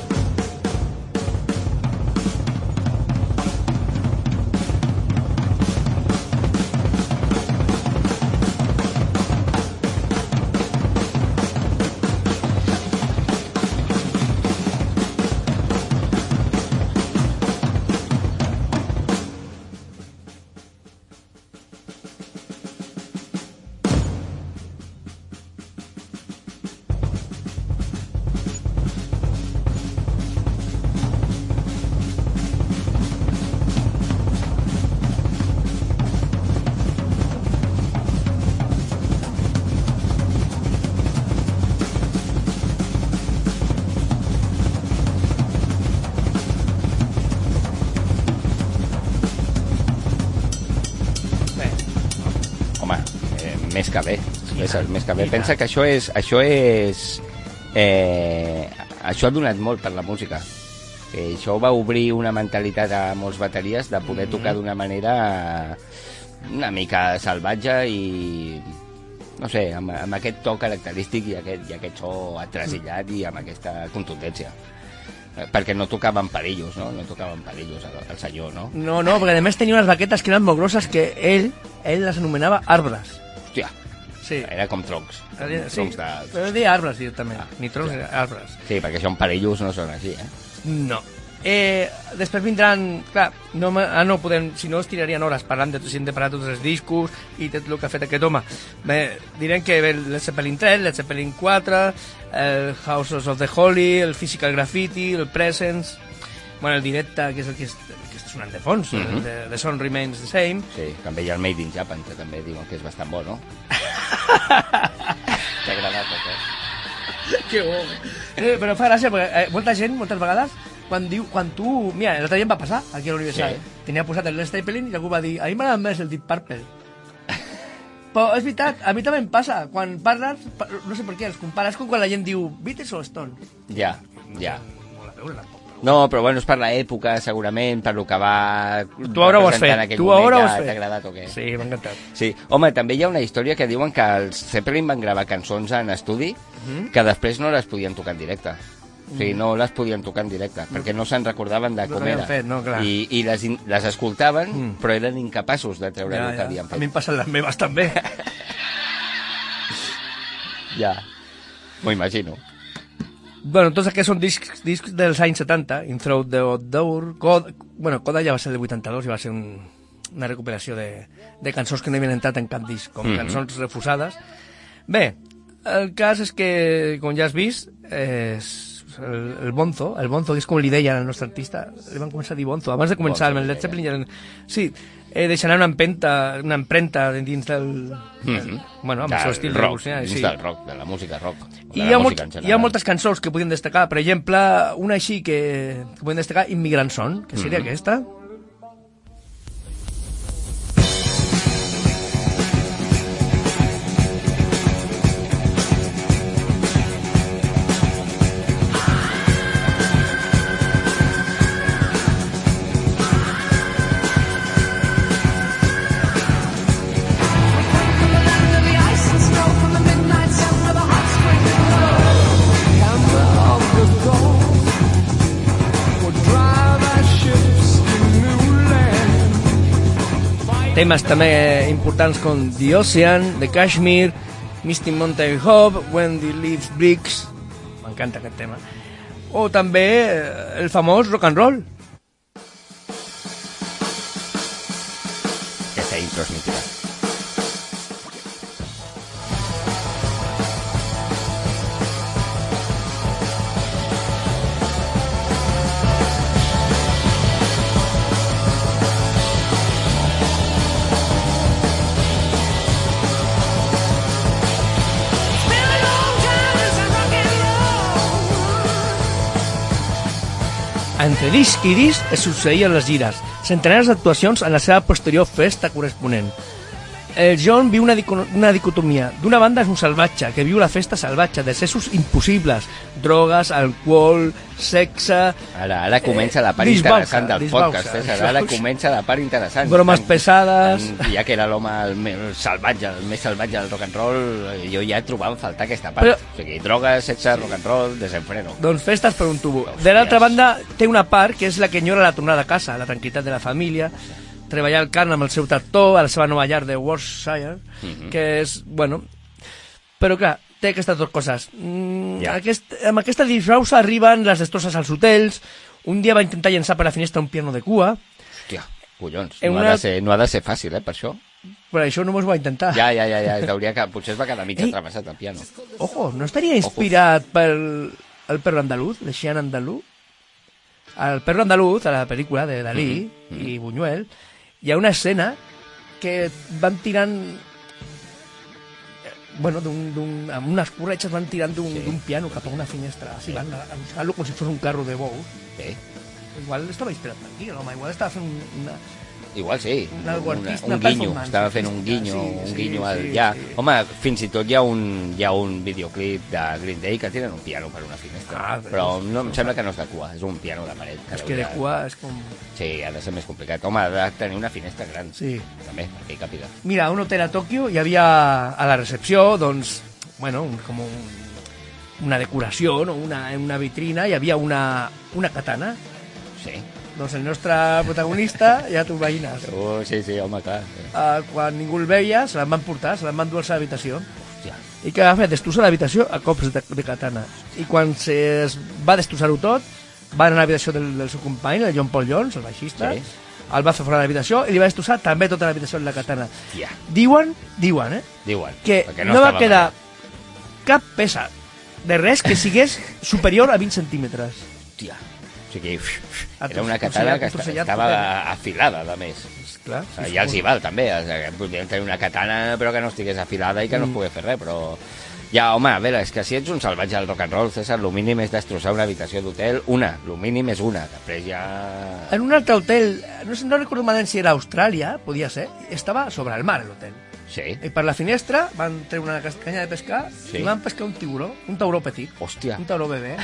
Més que bé, és el més que bé. Pensa que això és... Això és eh, això ha donat molt per la música. Eh, això va obrir una mentalitat a molts bateries de poder tocar d'una manera una mica salvatge i... no sé, amb, amb aquest to característic i aquest, i aquest so atrasillat i amb aquesta contundència. Perquè no tocaven perillos, no? No tocaven perillos el, el senyor, no? No, no, perquè a més tenia unes baquetes que eren molt grosses que ell, ell les anomenava arbres. Hòstia, Sí. era com troncs. Sí, Troncs de... però deia arbres directament, Ah, ni troncs, ja. ni arbres. Sí, perquè són perillos, no són així, eh? No. Eh, després vindran... Clar, no, me- ah, no podem, si no es tirarien hores parlant de, sin de parar tots els discos i tot el que ha fet aquest home. Bé, direm que ve el Led Zeppelin tres, el Led Zeppelin quatre, el Houses of the Holy, el Physical Graffiti, el Presence, bueno, el directe, que és el que, és, el que està sonant de fons, Mhm. el de The Sun Remains the Same. Sí, també hi ha el Made in Japan, que també diuen que és bastant bo, no? T'ha agradat, aquest? Que bo. Eh, però fa gràcia, perquè eh, molta gent, moltes vegades, quan diu, quan tu... Mira, l'altre dia em va passar, aquí a l'Universal. Sí. Tenia posat el Led Zeppelin i algú va dir, a mi m'agrada més el Deep Purple. Però és veritat, a mi també em passa. Quan parles, pa- no sé per què, els compares com quan la gent diu Beatles o Stone. Ja, ja. No la veure, tampoc. No, però bueno, és per l'època, segurament, per lo que va... Tu ara ho has representar en fet, aquell tu moment, ara ho ja has fet. T'ha agradat o què? Sí, m'ha encantat. Sí, home, també hi ha una història que diuen que els Zeppelin van gravar cançons en estudi Mhm. que després no les podien tocar en directe. O sigui, no les podien tocar en directe, perquè no se'n recordaven de No com l'havien era. fet, no, clar. I, i les, in- les escoltaven, Mm. però eren incapaços de treure el que havien A mi fet. em passen les meves també. Ja, m'ho imagino. Bueno, tots aquests són discs, discs dels anys setanta, In Through the Door, Coda, bueno, Coda ja va ser del vuitanta-dos i va ser un, una recuperació de, de cançons que no havien entrat en cap disc, com Mhm. cançons refusades. Bé, el cas és que, com ja has vist, és el, el Bonzo, el Bonzo, que és com li deien al nostre artista, li van començar a dir Bonzo, abans de començar Bonzo amb el li Led Zeppelin, ja eren- sí, eh, deixaran una empremta, una empremta dins del... Mhm. Bueno, amb el seu estil rock, revolucionari, dins sí. del rock, de la música rock. o de I la hi ha, molt, música en hi ha general. moltes cançons que podem destacar. Per exemple, una així que, que podem destacar, Immigrant Song, que seria Mhm. aquesta. Temes també importants com The Ocean, The Kashmir, Misty Mountain Hope, When the Leaves Breaks, m'encanta aquest tema, o també eh, el famós Rock and Roll. Aquesta intro és mítica. Entre disc i disc es succeïen les gires, centenars d'actuacions en la seva posterior festa corresponent. El John viu una, dico una dicotomia. D'una banda és un salvatge, que viu la festa salvatge, d'excessos impossibles, drogues, alcohol, sexe... Ara, ara comença la part Eh, disbauxa, interessant del disbauxa, podcast, César. Ara disbauxa. comença la part interessant. Bromes Tan- pesades. tan- Ja que era l'home el més salvatge, el més salvatge del rock and roll, jo ja trobava a faltar aquesta part. Però- O sigui, drogues, sexe, rock and roll, desenfreno. Doncs festes per un tubo. Hòsties. De l'altra banda, té una part que és la que enyora la tornada a casa, la tranquil·litat de la família, treballar al camp amb el seu tractor, a la seva nova llar de Worcestershire, Mhm. que és, bueno... Però clar, té aquestes dues coses. Mm, Ja. aquest, amb aquesta disrausa arriben les destrosses als hotels, un dia va intentar llançar per la finestra un piano de cua, Hòstia, collons, En no, una- ha de ser, no ha de ser fàcil, eh, per això. però això només ho va intentar. Ja, ja, ja, ja, t'hauria que... Potser es va quedar mitja Ei. travessat el piano. Ojo, no estaria inspirat pel el perro andaluz, de Xian Andalú? Al perro andaluz, a la pel·lícula de Dalí Mhm, mhm. i Buñuel, hi ha una escena que van tirant eh, bueno, d'un, d'un, amb unes corretges van tirant d'un, Sí. d'un piano cap a una finestra, així van a, a buscar-lo com si fos un carro de bous. Bé, Igual estava inspirat per aquí, l'home, igual estava fent una... igual sí, Un algo artista, un una guinyo, performance estava fent un artística, guinyo, sí, un sí, guinyo al... sí, ja. sí. Home, fins i tot hi ha un, hi ha un videoclip de Green Day que tiren un piano per una finestra, Ah, però però- no, em sembla que no és de cua, és un piano de paret. És que de hauria- cua és com... Sí, ha de ser més complicat. Home, ha de tenir una finestra gran, Sí. també, perquè hi càpiga. Mira, a un hotel a Tòquio hi havia a la recepció, doncs, bueno, un, com un, una decoració, no? una, en una vitrina hi havia una, una katana. Sí. Doncs el nostre protagonista, ja t'ho imagines, Uh, sí, sí, home, clar. uh, quan ningú el veia, se l'en van portar, se l'en van dur a la seva habitació. Hòstia. I què va fer? Destrossar l'habitació a cops de, de katana. I quan se es va destrossar-ho tot, va anar a l'habitació del, del seu company, el John Paul Jones, el baixista, Sí. el va fer fora de l'habitació i li va destrossar també tota l'habitació amb la katana. Tia, Diuen, diuen, eh, diuen. que perquè no, va estava quedar malalt. cap peça de res que sigués superior a vint centímetres. Hòstia. O sigui, A era una tos- katana que torcellat, estava torcellat. afilada, a més. Clar, O sigui, ja els hi val, també. O sigui, podríem tenir una katana però que no estigués afilada i que no es pogués fer res, però... Ja, home, a veure, és que si ets un salvatge del rock and roll, César, el mínim és destrossar una habitació d'hotel, una, el mínim és una, després ja... En un altre hotel, no, sé, no recordo malament si era Austràlia, podia ser, estava sobre el mar l'hotel. Sí. I per la finestra van treure una canya de pescar Sí. i van pescar un tiburó, un tauró petit, Hòstia. un tauró bebè.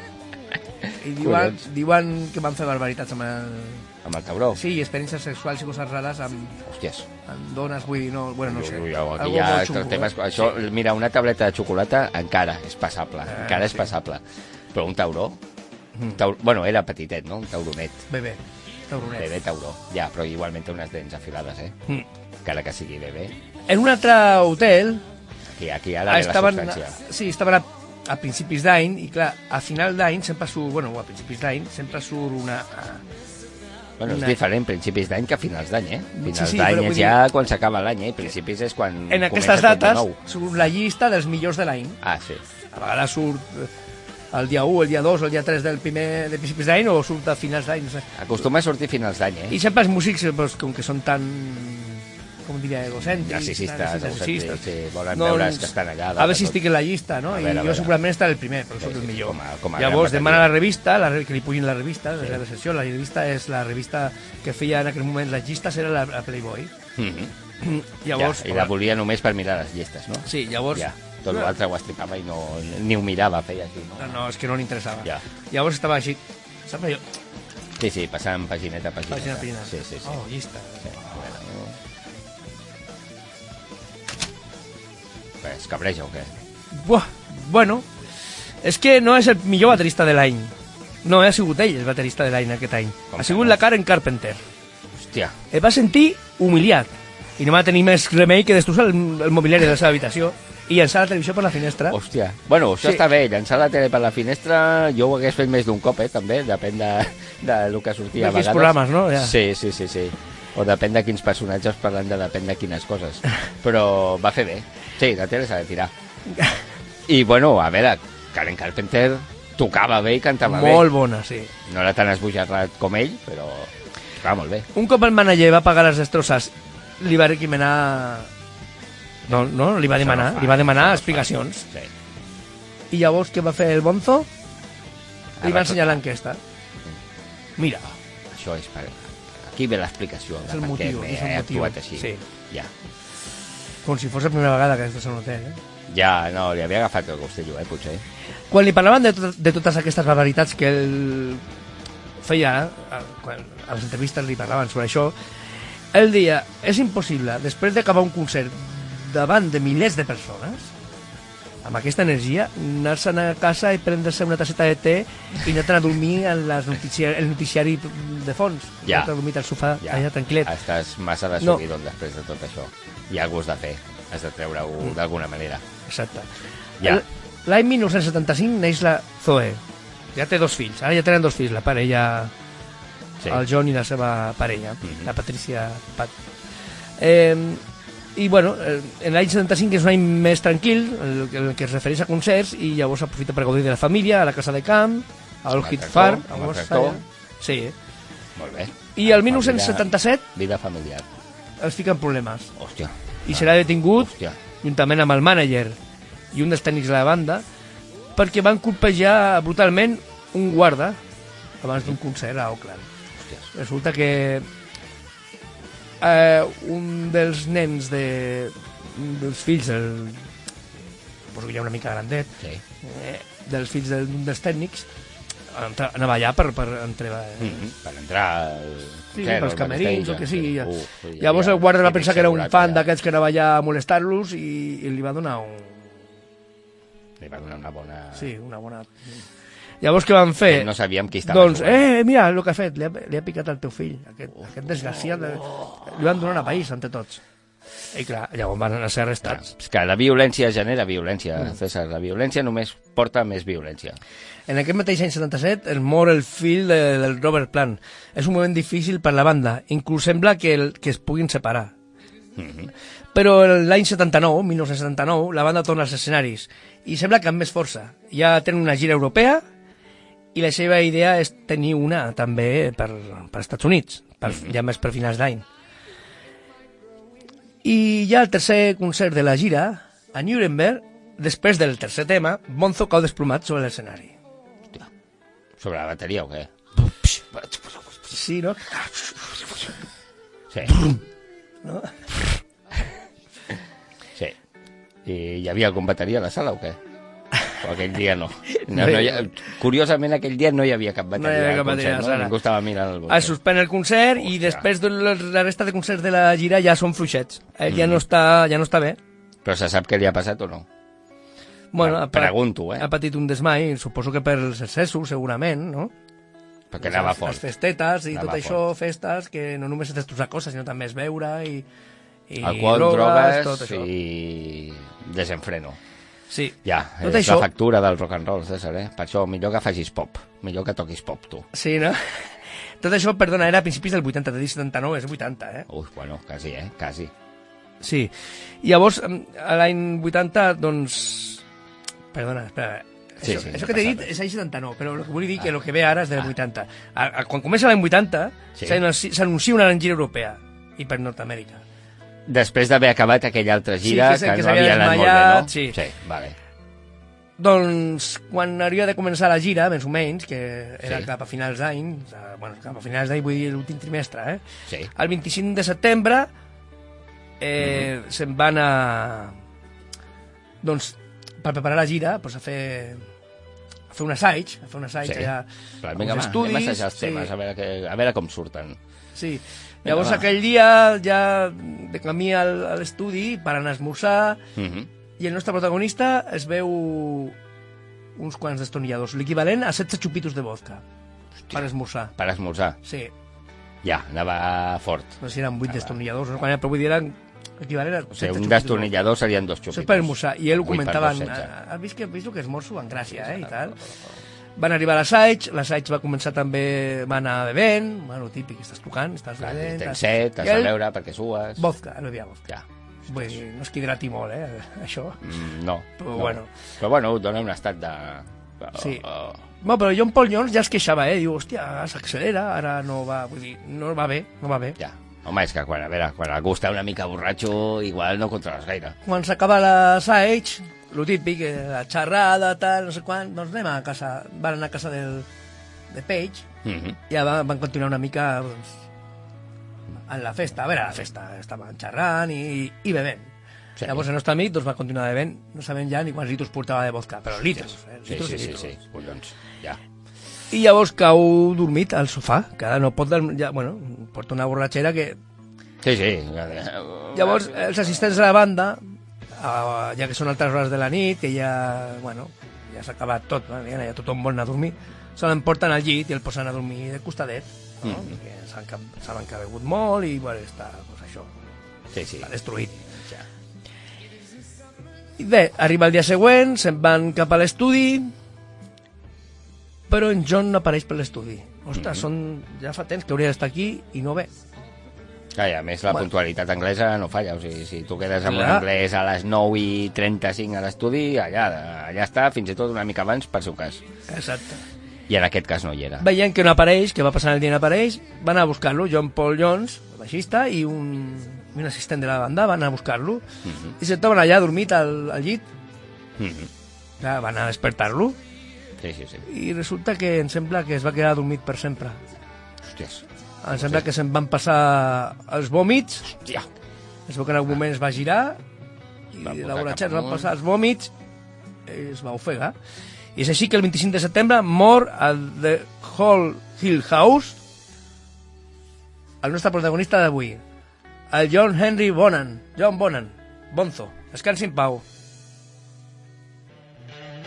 I diuen, Collons. diuen que van fer barbaritats amb el... Amb el tauró. Sí, experiències sexuals i coses rares amb, Hòsties. amb dones, vull dir, no, bueno, no sé. Ui, ui, ui, aquí Algo ja molt xungo, el tema és, eh? això, mira, una tableta de xocolata encara és passable, encara és sí. passable. Però un tauró, un tauró, bueno, era petitet, no? Un tauronet. Bebè, tauronet. Bebè tauró. Ja, però igualment té unes dents afilades, eh? Mm. Encara que sigui bebè. En un altre hotel Aquí, aquí ara ve la estaven, substància. sí, estaven a, a principis d'any i clar, a final d'any sempre surt, bueno, a principis d'any sempre surt una... Bueno, és una- diferent principis d'any que finals d'any, eh? Finals Sí, sí, d'any però és vull ja quan s'acaba l'any, eh? Principis és quan En comença aquestes tot de dates nou. surt la llista dels millors de l'any. Ah, sí. A vegades surt eh, el dia u, el dia dos o el dia tres del primer de principis d'any o surt a finals d'any, no sé. Acostuma a sortir finals d'any, eh? I sempre els músics, eh, doncs, com que són tan, com diria, egocèntrics, Narcisistes, tan egocèntrics, sí, volen doncs, veure's que estan allà. A veure si tot. estic en la llista, no? A I veure, a jo veure. segurament estaré el primer, però Sí, soc el sí, millor. com a- com a Llavors gran demana a la bateria. revista, la, re- que li pugin la revista, sí. La sessió, la revista és la revista que feia en aquell moment les llistes, era la, la Playboy. Mhm. Llavors, Ja, I la volia només per mirar les llistes, no? sí, llavors... Ja, tot l'altre ho estripava i no, ni ho mirava, feia així, no? No, no, és que no li interessava. Ja. Llavors estava així, sempre jo, Sí, sí, passant pagineta a pagineta. pàgina a pàgina. Sí, sí, sí. Oh, llista. Sí, a veure, no... Bé, es cabreja o què? Buah, bueno, és que no és el millor baterista de l'any. No ha sigut ell el baterista de l'any aquest any. Com Ha que sigut no? la Karen Carpenter. Hòstia, Es va sentir humiliat i no va tenir més remei que destrossar el, el mobiliari de la seva habitació i llançar la televisió per la finestra. hòstia. Bueno, això Sí. està bé, llançar la tele per la finestra, jo ho hagués fet més d'un cop, eh, també, depèn de, de lo que sortia a D'aquells vegades. programes, no? Ja. Sí, sí, sí, sí. O depèn de quins personatges parlant de depèn de quines coses. Però va fer bé. Sí, la tele s'ha de tirar. I, bueno, a veure, Karen Carpenter tocava bé i cantava Molt bona, sí. bé. No era tan esbojarrat com ell, però va molt bé. Un cop el manager va pagar les destrosses, li va recriminar... No, no, li va demanar, Això no fa, li va demanar això no fa. explicacions. Sí. I llavors què va fer el Bonzo? Li Ara va ensenyar l'enquesta. Mira, Això és per... Aquí ve l'explicació És de el per motiu, què és el he motiu. actuat així. Sí. Ja. com si fos la primera vegada que estàs en un hotel, eh? Ja, no, li havia agafat el gustillo, eh, potser. Quan li parlaven de, tot, de totes aquestes barbaritats que ell feia, a, quan a les entrevistes li parlaven sobre això, ell deia, és impossible, després d'acabar un concert davant de milers de persones, amb aquesta energia, anar-se'n a casa i prendre-se una tasseta de té i anar-te'n a dormir en les noticiari, el noticiari de fons. Ja. Anar-te'n a dormir al sofà, Ja, allà tranquil·let. estàs massa de No. subidon després de tot això. Hi ha alguna cosa de fer, has de treure-ho Mm. d'alguna manera. Exacte. Ja. L'any dinou setanta-cinc neix la Zoe. Ja té dos fills, ara ja tenen dos fills, la parella, Sí. el John i la seva parella, Mhm. la Patricia Pat. Eh, I bueno, eh, en l'any setanta-cinc és un any més tranquil, el, el que es refereix a concerts, i llavors aprofita per gaudir de la família, a la casa de camp, al Amb el Hit tractor, Farm, amb a el tractor. Worcestershire. Sí, eh? Molt bé. I el Vida- dinou setanta-set Vida familiar. es fica en problemes Hòstia. i serà detingut Hòstia. juntament amb el mànager i un dels tècnics de la banda perquè van colpejar brutalment un guarda abans d'un concert a Auckland. Hòstia. Resulta que eh, un dels nens de, un dels fills del, suposo que ja una mica grandet, Sí. eh, dels fills de- d'un dels tècnics entra- anava allà per, per entre, Mm -hmm. Per entrar al sí, concert, pels al camerins backstage, o que sigui. Ja. Uf, hi Llavors havia el guarda va típic pensar que era un segurat fan allà. d'aquests que anava allà a molestar-los i, i li va donar un... Li va donar una bona... Sí, una bona... Llavors què van fer? No sabíem qui estava Doncs, jugant. eh, mira el que ha fet, li ha, li ha picat el teu fill, aquest, oh, aquest desgraciat, oh, oh. Li van donar una país entre tots. I clar, llavors van anar a ser arrestats. És que la violència genera violència, mm. César. La violència només porta més violència. En aquest mateix any setanta-set es mor el fill de, del Robert Plant. És un moment difícil per la banda. Inclús sembla que, el, que es puguin separar. Mm-hmm. Però l'any setanta-nou, mil nou-cents setanta-nou, la banda torna als escenaris i sembla que amb més força. Ja tenen una gira europea i la seva idea és tenir una també per, per Estats Units, per, mm-hmm. ja més per finals d'any. I ja el tercer concert de la gira, a Nuremberg, després del tercer tema, Bonzo cau desplomat sobre l'escenari. Hòstia, sobre la bateria o què? Sí, no? Sí. No? Sí. I hi havia algun bateria a la sala o què? O aquell dia no. no, no hi ha... Curiosament, aquell dia no hi havia cap bateria. No hi havia cap bateria, concert, no? Ningú estava mirant el concert. Es suspèn el concert i després de la resta de concerts de la gira ja són fluixets. Ell mm. ja, no està, ja no està bé. Però se sap què li ha passat o no? Bueno, ha, pregunto, eh? Ha patit un desmai, suposo que per els excessos, segurament, no? Perquè anava fort. Les festetes i anava tot això, fort. Festes, que no només és destrossar coses, sinó també és beure i... i alcohol, drogues, drogues tot i desenfreno. Sí. Ja, tot és això... la factura del rock and roll, César, eh? Per això, millor que facis pop, millor que toquis pop, tu. Sí, no? Tot això, perdona, era a principis del vuitanta, t'he dit setanta-nou, és vuitanta, eh? Ui, bueno, quasi, eh? Quasi. Sí. Llavors, a l'any vuitanta, doncs... Perdona, espera... Sí, això, sí, això que t'he dit és l'any setanta-nou, però el que vull dir que el que ve ara és del ah. vuitanta. A, a, quan comença l'any vuitanta, sí. s'anuncia una gira europea, i per Nord-Amèrica. Després d'haver acabat aquella altra gira, sí, que, que, que no havia anat molt bé, no? Sí. Sí, vale. Doncs, quan havia de començar la gira, més o menys, que era sí. cap a finals d'any, bueno, cap a finals d'any vull dir l'últim trimestre, eh? Sí. El vint-i-cinc de setembre eh, mm-hmm. se'n van a... Doncs, per preparar la gira, doncs a fer... a fer un assaig, a fer un assaig sí. allà... Clar, vinga, va, estudis, anem a assajar els temes, sí. a, veure que, a veure com surten. Sí. Llavors va. aquell dia ja de camí al, a l'estudi per anar a esmorzar mm-hmm. i el nostre protagonista es veu uns quants destornilladors, l'equivalent a setze xupitos de vodka. Hòstia. Per esmorzar. Per esmorzar. Sí. Ja, anava fort. No sé si eren vuit destornilladors, no? Quan, però vull dir, eren equivalent a o sigui, un destornillador serien dos xupitos. Això és per esmorzar. I ell ho comentava, has vist, que, has vist el que esmorzo? En Gràcia, eh, i tal. Van arribar a l'assaig, l'assaig va començar també, va anar bevent, bueno, típic, estàs tocant, estàs clar, bevent... Tens set, has de beure perquè sues... Vodka, no havia vodka. Ja. Vull dir, no es que hidrati molt, eh, això. Mm, no. Però no. bueno. Però bueno, dona un estat de... Sí. Oh, oh. No, però John Paul Jones ja es queixava, eh, diu, hòstia, s'accelera, ara no va, vull dir, no va bé, no va bé. Ja. Home, és que quan, a veure, quan algú està una mica borratxo, igual no controles gaire. Quan s'acaba l'assaig, lo típic, la xerrada, tal, no sé quan, doncs anem a casa, van anar a casa del, de Page, mm-hmm. i ja van, van continuar una mica, doncs, en la festa, a veure, la festa, estaven xerrant i, i bevent. Sí. Llavors el nostre amic doncs, va continuar bevent, no sabem ja ni quants litros portava de vodka, però litros, eh? Sí, litros sí, i sí, litros. sí, sí, collons, ja. I llavors cau dormit al sofà, que ara no pot, ja, bueno, porta una borratxera que... Sí, sí. Llavors, els assistents de la banda, ja que són altres hores de la nit, que ja, bueno, ja s'ha acabat tot, no? Ja tothom vol anar a dormir, se l'emporten al llit i el posen a dormir de costadet, no? Mm. Perquè saben que, saben que ha begut molt i, bueno, està, doncs això, sí, sí. està destruït. Ja. I bé, arriba el dia següent, se'n van cap a l'estudi, però en John no apareix per l'estudi. Ostres, mm-hmm. són, ja fa temps que hauria d'estar aquí i no ve. Clar, i a més la bueno. puntualitat anglesa no falla, o sigui, si tu quedes amb un anglès a les nou i trenta-cinc a l'estudi, allà, allà està, fins i tot una mica abans per seu cas. Exacte. I en aquest cas no hi era. Veient que no apareix, que va passant el dia i no apareix, van a buscar-lo, John Paul Jones, el baixista, i un, un assistent de la banda van a buscar-lo, mm-hmm. i se troben allà dormit al, al llit. Mm-hmm. Clar, van a despertar-lo. Sí, sí, sí. I resulta que em sembla que es va quedar dormit per sempre. Hòsties. Em sembla que se'n van passar els vòmits. Hòstia. Es veu que en algun moment es va girar i la borratxera es van passar els vòmits i es va ofegar. I és així que el vint-i-cinc de setembre mor al The Hall Hill House el nostre protagonista d'avui, el John Henry Bonham. John Bonham. Bonzo. Descansi en pau.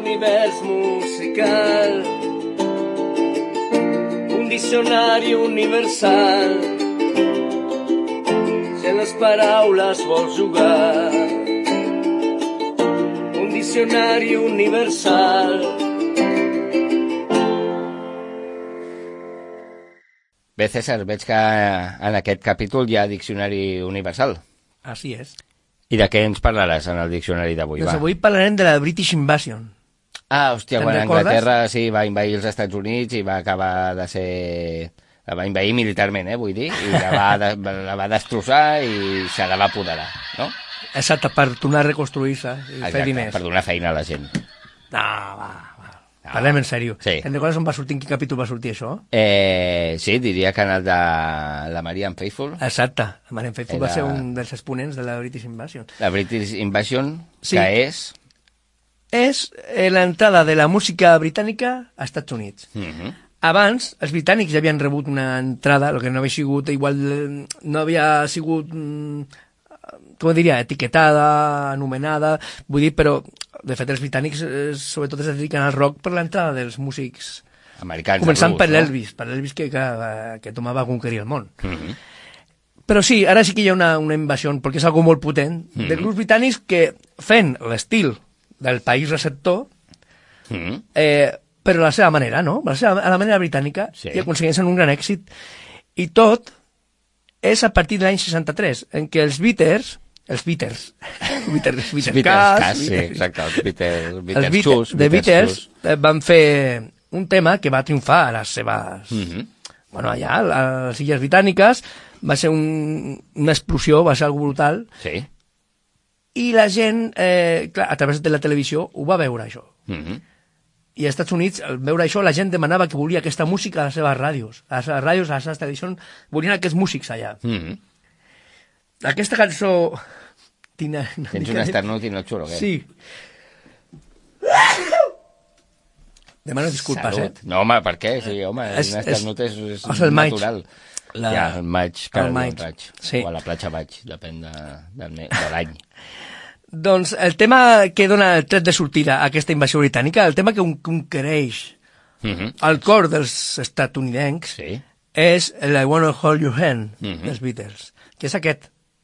univers musical, un diccionari universal, si en les paraules vols jugar, un diccionari universal. Bé, César, veig que en aquest capítol hi ha diccionari universal. Així és. I de què ens parlaràs en el diccionari d'avui? Doncs Va. avui parlarem de la British Invasion. Ah, hòstia, Te'n quan recordes? Anglaterra sí, va invair els Estats Units i va acabar de ser... La va invair militarment, eh, vull dir, i la va, de... la va destrossar i se la va apoderar, no? Exacte, per tornar a reconstruir-se i Exacte, fer diners. per donar feina a la gent. No, va, va. Parlem en sèrio. Sí. Te'n recordes on va sortir, en quin capítol va sortir això? Eh, sí, diria que en el de la Marianne Faithfull. Exacte, la Marianne Faithfull Era- va ser un dels exponents de la British Invasion. La British Invasion, Sí. que és... És eh, l'entrada de la música britànica als Estats Units. Mhm. Abans, els britànics ja havien rebut una entrada, el que no havia sigut, igual, eh, no havia sigut, mm, com diria, etiquetada, anomenada, vull dir, però, de fet, els britànics eh, sobretot es dediquen al rock per l'entrada dels músics, Americans. començant adults, per no? l'Elvis, per l'Elvis que, que, que tomava conquerir el món. Mhm. Però sí, ara sí que hi ha una, una invasió, perquè és algo molt potent, Mhm. de grups britànics que, fent l'estil del país receptor, Mhm. eh, però a la seva manera, no? A la, seva, a la manera britànica, Sí. i aconsegueixen un gran èxit. I tot és a partir de l'any seixanta-tres, en què els Beatles, els Beatles, Beatles, Beatles, Beatles Cas, Cas, sí, Beatles- exacte, els Beatles, els Beatles Beatles, Sus, The Beatles Sus. eh, van fer un tema que va triomfar a les seves... Mhm. Bueno, allà, a les Illes Britàniques, va ser un, una explosió, va ser algo brutal, Sí. i la gent, eh, clar, a través de la televisió, ho va veure, això. Mhm. I als Estats Units, al veure això, la gent demanava que volia aquesta música a les seves ràdios. A les seves ràdios, a les seves televisions, volien aquests músics allà. Mhm. Aquesta cançó... Tina, una Tens mica un de- esternut i no et surt, o què? Sí. Demano disculpes, Salut. eh? No, home, per què? Sí, home, És- un esternut és, és, és el maig. natural. La- Ja, el maig, cada el dia maig, el raig. sí. O a la platja vaig, depèn de, de, de l'any. Doncs el tema que dona el tret de sortida a aquesta invasió britànica, el tema que un conquereix Mhm. al cor dels estatunidencs, Sí. és el I Wanna Hold Your Hand, Mhm. dels Beatles, que és aquest.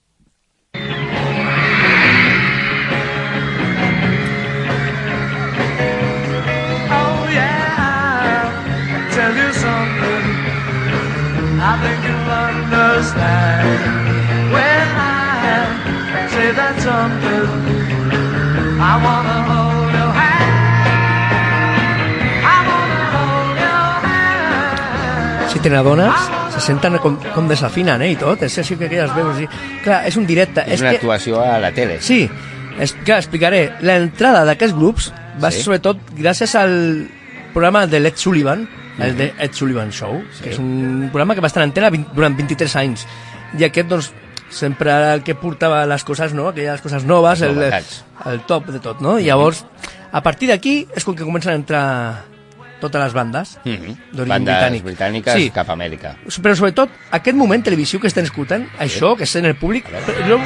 Oh yeah, tell you something I think you'll understand when I say that something I wanna hold your hand I wanna hold your hand Si te n'adones, se senten com, com desafinen, eh, i tot, és així que aquelles veus, i... clar, és un directe. És una que... actuació a la tele. Sí, és, clar, explicaré. L'entrada d'aquests grups va Sí. ser sobretot gràcies al programa de l'Ed Sullivan, el de Ed Sullivan Show, que és un programa que va estar en antena vint, durant vint-i-tres anys. I aquest, doncs, sempre era el que portava les coses, no?, aquelles coses noves, Les el, novetats. el top de tot, no? I llavors, a partir d'aquí és quan que comencen a entrar totes les bandes Mhm. d'origen Bandes britànic. britàniques Sí. cap a Amèrica. Però sobretot aquest moment televisió que estan escoltant, això que sent el públic, però,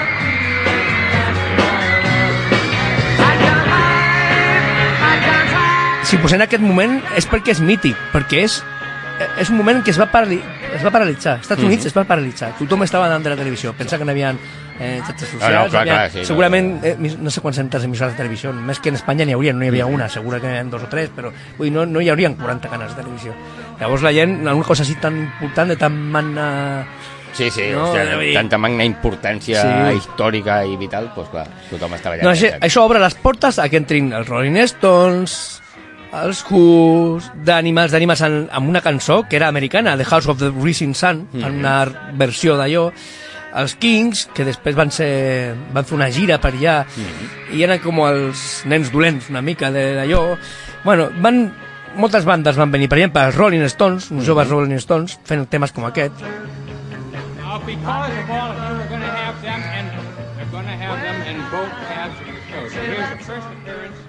si posem aquest moment és perquè és mític, perquè és, és un moment que es va, parali es va paralitzar. Als Estats Units Mhm. es va paralitzar. Tothom estava davant de la televisió. Pensa que n'hi havia eh, xarxes socials, No, no, clar, hi havia, clar, sí, no, segurament, eh, mis- no sé quants centres emissores de televisió, més que en Espanya n'hi hauria, no hi havia una, segura que n'hi havia dos o tres, però vull dir, no, no hi haurien quaranta canals de televisió. Llavors la gent, una cosa així tan important, de tan magna... Sí, sí, No, no, hòstia, vull dir- tanta magna importància Sí. històrica i vital, doncs clar, tothom estava allà. No, això, això obre les portes a que entrin els Rolling Stones, els Who, d'animals, d'animals amb, amb una cançó que era americana, The House of the Rising Sun, Mhm. en una versió d'allò, els Kings, que després van ser van fer una gira per allà, Mhm. i eren com els nens dolents una mica de- d'allò. Bueno, van, moltes bandes van venir, per exemple, els Rolling Stones, uns joves Rolling Stones, fent temes com aquest. Now, because of all of you, we're going to have them, and we're going to have them in both halves of the show. So here's the first appearance.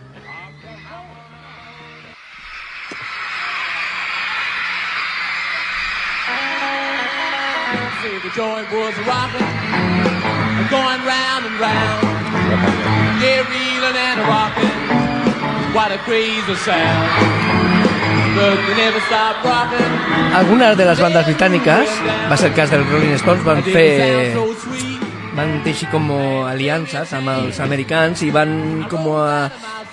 See, the joint was rocking, going round and round. Yeah, reeling and rocking. by the crazy sound. But they never stopped rocking. Algunes de les bandes britàniques, va ser el cas dels Rolling Stones, van fer... van teixir com aliances amb els americans i van com a,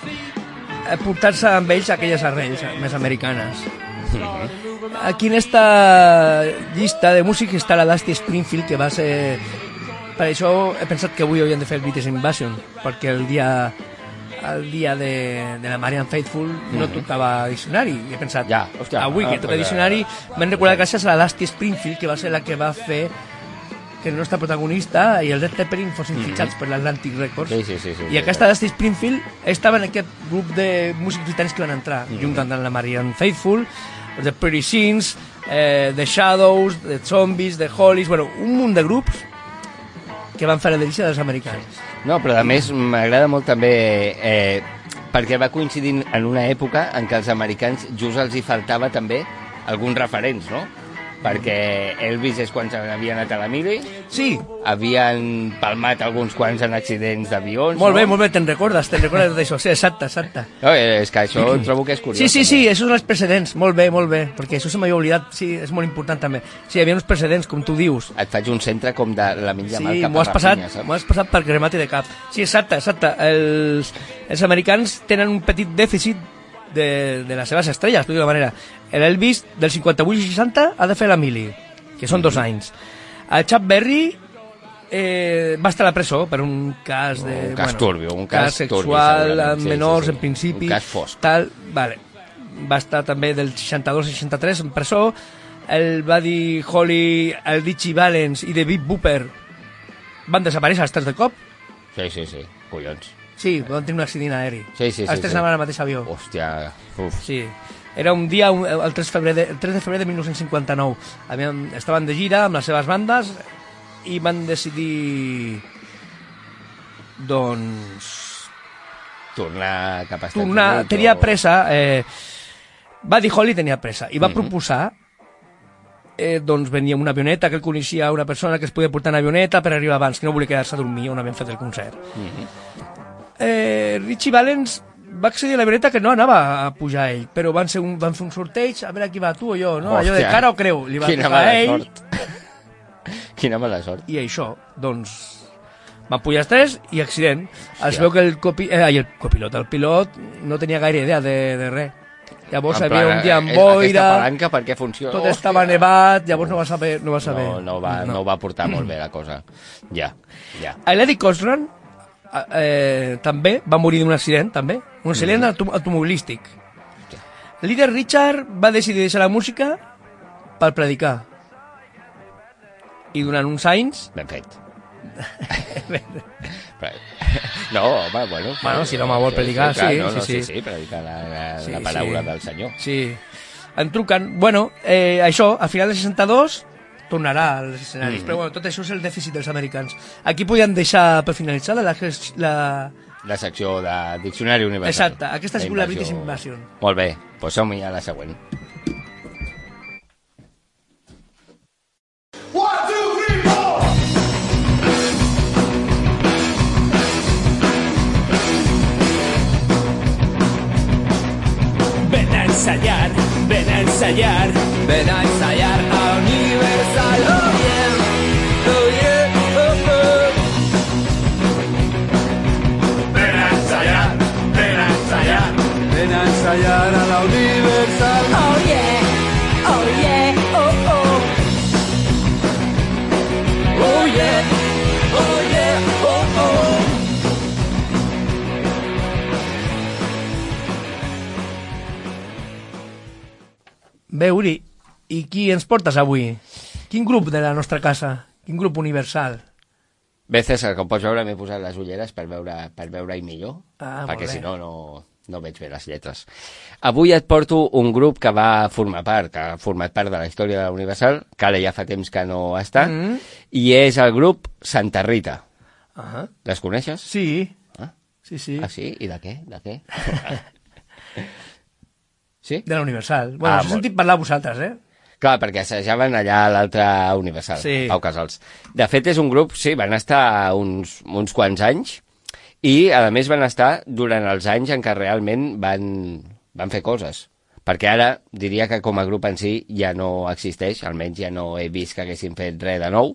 a portar-se amb ells aquelles arrels més americanes. Aquí en esta llista de músics està la Dusty Springfield, que va ser... Per això he pensat que avui haurien de fer el Beatles Invasion, perquè el dia, el dia de, de la Marianne Faithfull no tocava diccionari. I he pensat, ja, hòstia, avui que ah, toca pues, diccionari, m'han recordat gràcies a la Dusty Springfield, que va ser la que va fer que el nostre protagonista i el Led Zeppelin fossin mm -hmm. fitxats per l'Atlantic Records. Sí, sí, sí, sí, I aquesta Dusty Springfield estava en aquest grup de músics britànics que van entrar, mm -hmm. junt amb la Marianne Faithfull, The Pretty Scenes, eh, The Shadows, The Zombies, The Hollies, bueno, un munt de grups que van fer la delícia dels americans. No, però a més m'agrada molt també eh, perquè va coincidir en una època en què als americans just els hi faltava també alguns referents, no? Perquè Elvis és quan havia anat a la mili, sí, havien palmat alguns quants en accidents d'avions. Molt no? bé, molt bé, te'n recordes, te'n recordes d'això, sí, exacte, exacte. No, és que això trobo que és curiós. Sí, sí, també. sí, això són els precedents, molt bé, molt bé, perquè això se m'havia oblidat, sí, és molt important també. Sí, hi havia uns precedents, com tu dius. Et faig un centre com de la mitja Sí, mal cap m'ho a has, passat, Rafinha, saps? m'ho has passat per cremati de cap. Sí, exacte, exacte. Els, els americans tenen un petit dèficit de, de les seves estrelles, per dir-ho manera. L'Elvis, del cinquanta-vuit i seixanta, ha de fer la mili, que són dos anys. El Chuck Berry eh, va estar a la presó per un cas de... Un cas bueno, turbio, un cas sexual turbio, amb sí, menors, sí, sí. en principi. Un cas fosc. Tal, vale. Va estar també del seixanta-dos al seixanta-tres en presó. El Buddy Holly, el Richie Valens i David Booper van desaparèixer els tres de cop. Sí, sí, sí, collons. Sí, van tenir un accident aeri. Sí, sí, sí. Els tres sí. anaven al mateix avió. Hòstia, uf. Sí. Era un dia, un- el tres de febrer de, el tres de febrer de dinou cinquanta-nou. Havien, estaven de gira amb les seves bandes i van decidir, doncs, Tornar cap a Estats tornar, Units. tenia o- pressa, eh, Buddy Holly tenia pressa, i va proposar, eh, doncs venia una avioneta, que ell coneixia una persona que es podia portar en avioneta per arribar abans, que no volia quedar-se a dormir on havien fet el concert. eh, Richie Valens va accedir a la avioneta, que no anava a pujar ell, però van, ser un, van fer un sorteig, a veure qui va, tu o jo, no? Allò de Hòstia. cara o creu, li va Quina tocar a mala ell, sort. Quina mala sort. i això, doncs, van pujar els tres i accident. Es Hòstia. veu que el, copi, eh, ai, el copilot, el pilot, no tenia gaire idea de, de res. Llavors En havia plan, un dia amb eh, Aquesta boira, palanca per què funciona? tot Hòstia. estava nevat, llavors no va saber. No va saber. No, no, va, no. no va portar molt bé la cosa. Ja, ja. L'Eddie Cochran eh, eh, també va morir d'un accident, també, un accident autom automobilístic. El líder Richard va decidir deixar la música per predicar. I durant uns anys... Ben fet. Però- no, home, bueno... Bueno, si l'home vol predicar, clar, sí, no, sí, no, sí. sí, sí, predicar la, la, Sí, la paraula sí. del Senyor. Sí. En truquen... Bueno, eh, això, a final del seixanta-dos tornarà als escenaris. Mm. Però bueno, tot això és el dèficit dels americans. Aquí podien deixar per finalitzar la... la... La secció de Diccionari Universal. Exacte, aquesta ha sigut la British Invasion. Molt bé, doncs som-hi a la següent. One, two, three, four. Ven a ensayar, ven a ensayar, ven a ensayar a Universal. Oh yeah, oh yeah, oh oh. Ven a ensayar, ven a ensayar. Ven a ensayar a la Universal. Oh yeah, oh yeah, oh oh. Oh yeah, oh yeah, oh oh. Bé, Uri, i qui ens portes avui? Quin grup de la nostra casa? Quin grup universal? Bé, César, com pots veure, m'he posat les ulleres per veure per veure-hi millor, Ah, perquè molt bé. si no, no, no veig bé les lletres. Avui et porto un grup que va formar part, que ha format part de la història de la Universal, que ara ja fa temps que no està, Mm. i és el grup Santa Rita. Ah, Les coneixes? sí, Ah, sí, sí. ah sí? I de què? De què? sí? De la Universal. Bueno, Ah, us he molt. sentit parlar a vosaltres, eh? Clar, perquè assajaven allà a l'altra Universal, Sí. Pau Casals. De fet, és un grup, sí, van estar uns, uns quants anys, i a més van estar durant els anys en què realment van, van fer coses, perquè ara diria que com a grup en si ja no existeix, almenys ja no he vist que haguessin fet res de nou,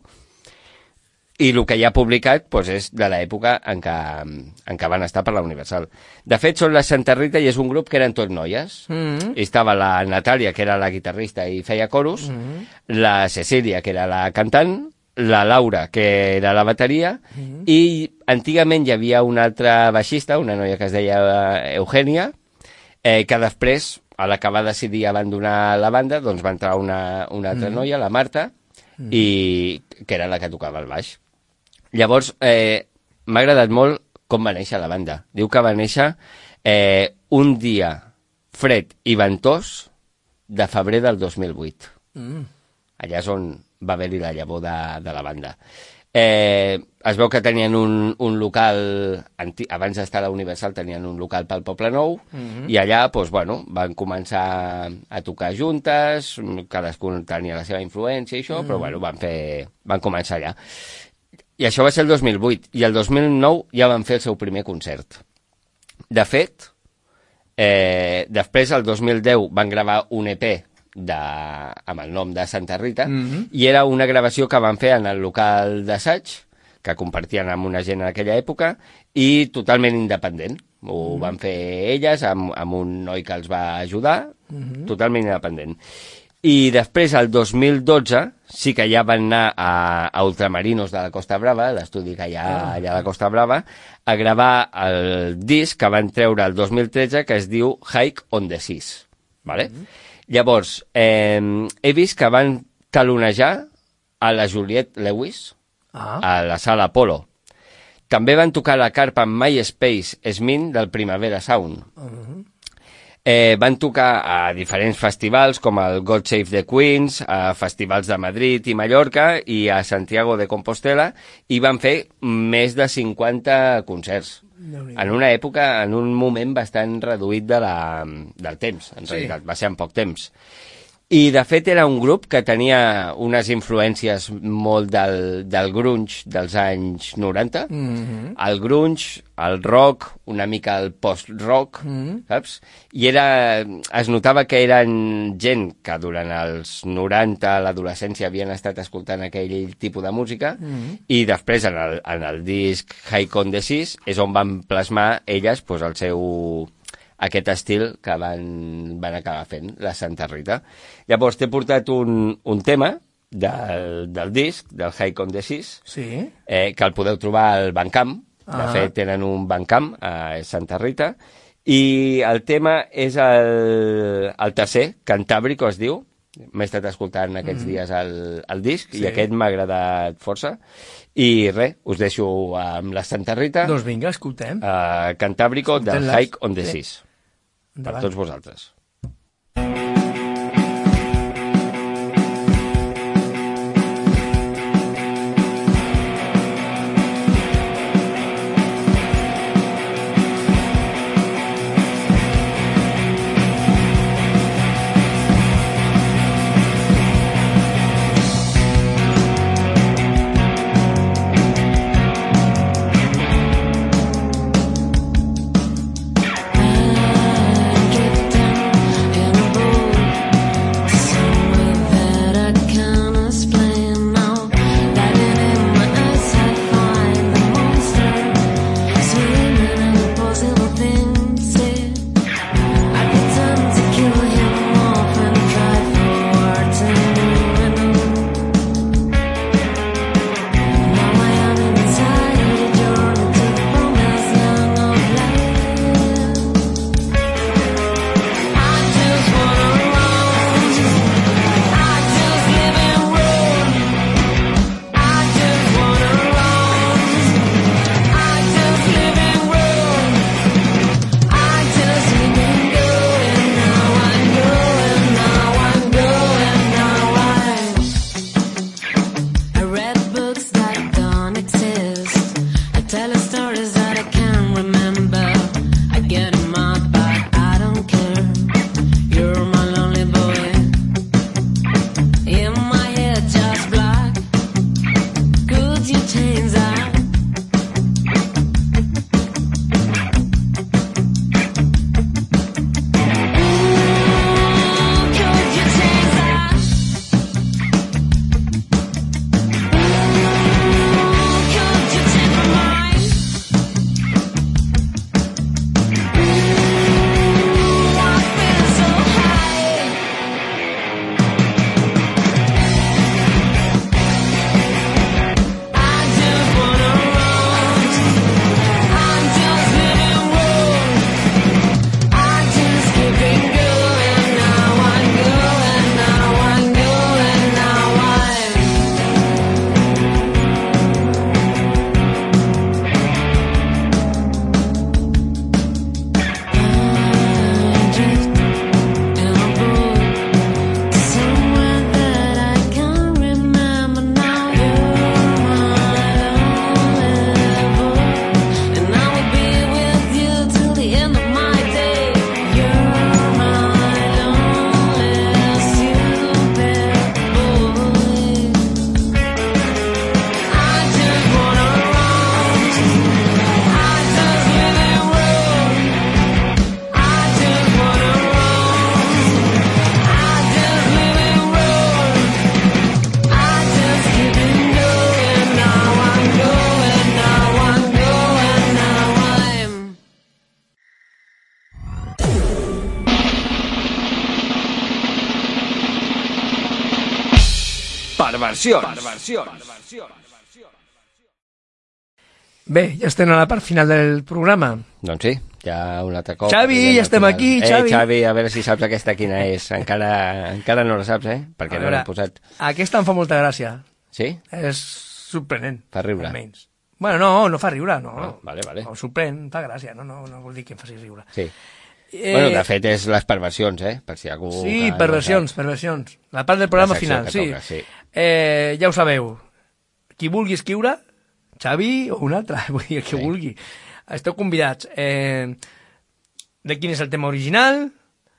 i el que ja ha publicat doncs, és de l'època en, què, en què van estar per la Universal. De fet, són la Santa Rita i és un grup que eren tot noies. Mm-hmm. Estava la Natàlia, que era la guitarrista i feia coros, mm-hmm. la Cecília, que era la cantant, la Laura, que era la bateria, mm-hmm. i antigament hi havia una altra baixista, una noia que es deia Eugènia, eh, que després, a la que va decidir abandonar la banda, doncs va entrar una, una altra mm-hmm. noia, la Marta, mm-hmm. i que era la que tocava el baix. Llavors, eh, m'ha agradat molt com va néixer la banda. Diu que va néixer eh, un dia fred i ventós de febrer del dos mil vuit. Mm. Allà és on va haver-hi la llavor de, de la banda. Eh, es veu que tenien un, un local, antic, abans d'estar a la Universal tenien un local pel Poble Nou, mm-hmm. i allà doncs, bueno, van començar a tocar juntes, cadascun tenia la seva influència i això, mm. però bueno, van, fer, van començar allà. I això va ser el dos mil vuit, i el dos mil nou ja van fer el seu primer concert. De fet, eh, després, el dos mil deu, van gravar un E P de, amb el nom de Santa Rita, mm-hmm. i era una gravació que van fer en el local d'assaig, que compartien amb una gent en aquella època, i totalment independent. Ho mm-hmm. van fer elles, amb, amb un noi que els va ajudar, mm-hmm. totalment independent. I després, el dos mil dotze, sí que ja van anar a, a Ultramarinos de la Costa Brava, l'estudi que hi ha allà a la Costa Brava, a gravar el disc que van treure el dos mil tretze, que es diu Hike on the Seas. Vale? Mm-hmm. Llavors, eh, he vist que van talonejar a la Juliette Lewis, ah. a la sala Apollo. També van tocar la carpa amb MySpace Smin del Primavera Sound. Uh-huh. Eh, van tocar a diferents festivals com el God Save the Queens, a festivals de Madrid i Mallorca i a Santiago de Compostela, i van fer més de cinquanta concerts. En una època, en un moment bastant reduït de la, del temps, en sí. realitat, va ser en poc temps. I, de fet, era un grup que tenia unes influències molt del, del grunge dels anys noranta. Mm-hmm. El grunge, el rock, una mica el post-rock, mm-hmm. saps? I era, es notava que eren gent que durant els noranta, a l'adolescència, havien estat escoltant aquell tipus de música, mm-hmm. i després, en el, en el disc Hike on the Seas, és on van plasmar elles pues, el seu... aquest estil que van, van acabar fent, la Santa Rita. Llavors t'he portat un, un tema del, del disc, del Hike on the Seas, sí. eh, que el podeu trobar al Bandcamp. Ah. De fet, tenen un Bandcamp a Santa Rita, i el tema és el, el tercer, Cantabrico es diu. M'he estat escoltant aquests mm. dies el, el disc, sí. i aquest m'ha agradat força. I res, us deixo amb la Santa Rita. Doncs vinga, escoltem. Uh, Cantabrico del Hike on the Seas. Per tots vosaltres. In a boat Perversions. Perversions. Bé, ja estem a la part final del programa. Doncs sí, ja un altre cop. Xavi, arribem ja al estem final. aquí, eh, Xavi. Xavi, a veure si saps aquesta quina és. Encara, encara no la saps, eh? Perquè A no veure, l'he posat. Aquesta em fa molta gràcia. Sí? És sorprenent. Fa riure. Almenys. Bueno, no, no fa riure, no. No, vale, vale. Em sorprèn, fa gràcia, no, no, no vol dir que em faci riure. Sí. Eh, Bueno, de fet, és les perversions, eh? Per si algú... Sí, que perversions, no perversions. La part del programa La secció final, que sí. toca, sí. Eh, ja ho sabeu. Qui vulgui escriure, Xavi o un altre, vull dir, el que Sí. vulgui. Esteu convidats. Eh, de quin és el tema original?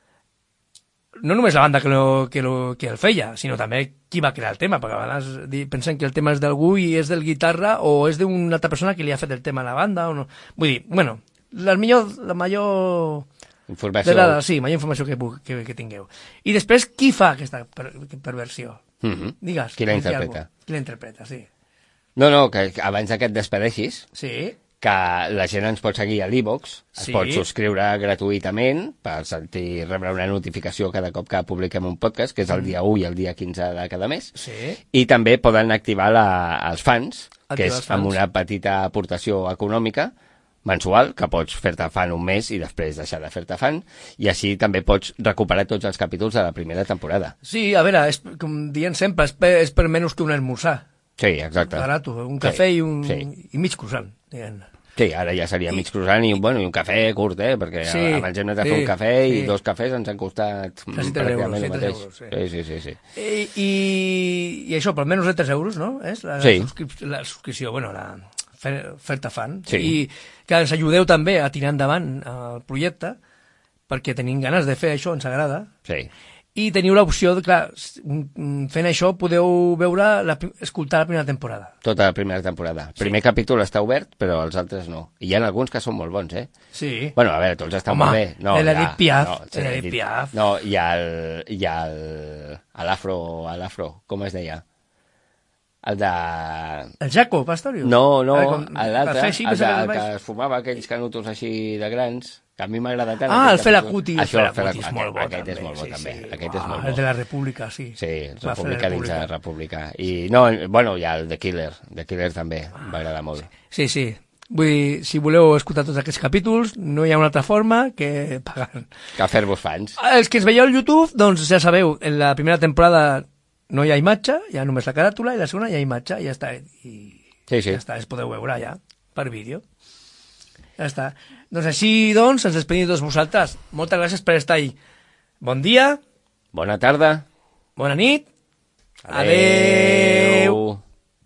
No només la banda que, lo, que, lo, que el feia, sinó també qui va crear el tema, perquè a vegades di- pensen que el tema és d'algú i és del guitarra o és d'una altra persona que li ha fet el tema a la banda o no. Vull dir, bueno, la millor, la major... Informació. De dades, sí, major informació que, pu- que, que tingueu. I després, qui fa aquesta per, perversió? Mhm. Digues. Qui la dic interpreta? algú. Qui la interpreta, sí. No, no, que que abans que et despedeixis, Sí, que la gent ens pot seguir a l'e-box, es Sí. pot subscriure gratuïtament per sentir, rebre una notificació cada cop que publiquem un podcast, que és el dia u i el dia quinze de cada mes. sí. I també poden activar la, els fans, que Activar és els fans. amb una petita aportació econòmica mensual, que pots fer-te fan un mes i després deixar de fer-te fan, i així també pots recuperar tots els capítols de la primera temporada. Sí, a veure, és, com dient sempre, és per, és per menys que un esmorzar. Sí, exacte. Barato, un Sí, cafè i, un, sí. i mig croissant, diguem. Sí, ara ja seria mig croissant i, bueno, i un cafè curt, eh? Perquè Sí, abans hem anat a sí, fer un cafè i sí. dos cafès ens han costat mm, Quasi tres pràcticament euros, el sí, tres mateix. euros, sí. Sí, sí, sí, sí. I, i, I això, per menys de tres euros, no? És la, Sí. la, subscrip la subscripció, bueno, la fer- fer-te fan. Sí. I que ens ajudeu també a tirar endavant el projecte, perquè tenim ganes de fer això, ens agrada. Sí. I teniu l'opció, de, clar, fent això podeu veure, la, pri- escoltar la primera temporada. Tota la primera temporada. El primer capítol està obert, però els altres no. I hi ha alguns que són molt bons, eh? Sí. Bueno, a veure, tots estan Home, molt bé. No, l'Edith ja, Piaf, No, sí, l'Edith Edith- Piaf. No, hi ha el... Hi ha el... a l'afro, a l'afro, com es deia? El de... El Jaco, Pastorio? No, no, A veure, com- l'altre, per fer així, el, més de, a el més que baix. es fumava aquells canutos així de grans, que a mi m'agrada tant. Ah, el aquell Fela capítol. Kuti. el Això, Fela el Fela Kuti és Kuti, molt bo, aquest també. és molt bo, sí, també. sí. Aquest és Ah, molt el bo. de la República, sí. Sí, Va fer República dins de la República. República. I no, bueno, hi ha el The Killer. The Killer també, m'agrada molt. Sí, sí. Vull dir, si voleu escoltar tots aquests capítols, no hi ha una altra forma que pagant. Que fer-vos fans. Els que ens veieu al YouTube, doncs ja sabeu, en la primera temporada no hi ha imatge, hi ha només la caràtula, i la segona hi ha imatge, i ja està. I Sí, sí. ja està, es podeu veure ja, per vídeo. Ja està. Doncs així, doncs, ens despedim de tots vosaltres. Moltes gràcies per estar ahí. Bon dia, Bona tarda. bona nit, Adeu.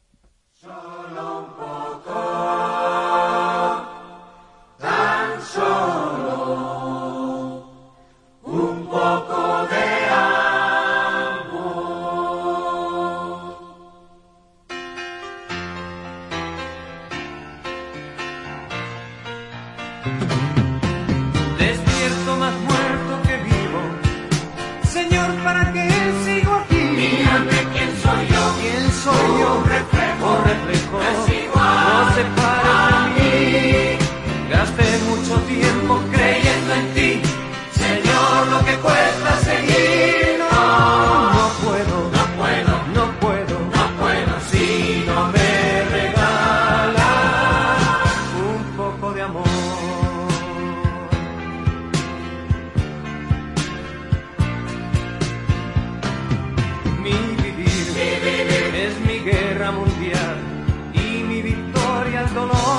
Despierto más muerto que vivo. Señor, ¿para qué sigo aquí? Dígame quién soy yo. ¿Quién soy yo? Un reflejo. Un reflejo. No se parece a mí. Gasté mucho tiempo creyendo en ti. Señor, lo que cuesta seguir. No, no puedo. No puedo. No puedo. No puedo. Si no me regalas un poco de amor. Mi vivir, es mi guerra mundial y mi victoria el dolor.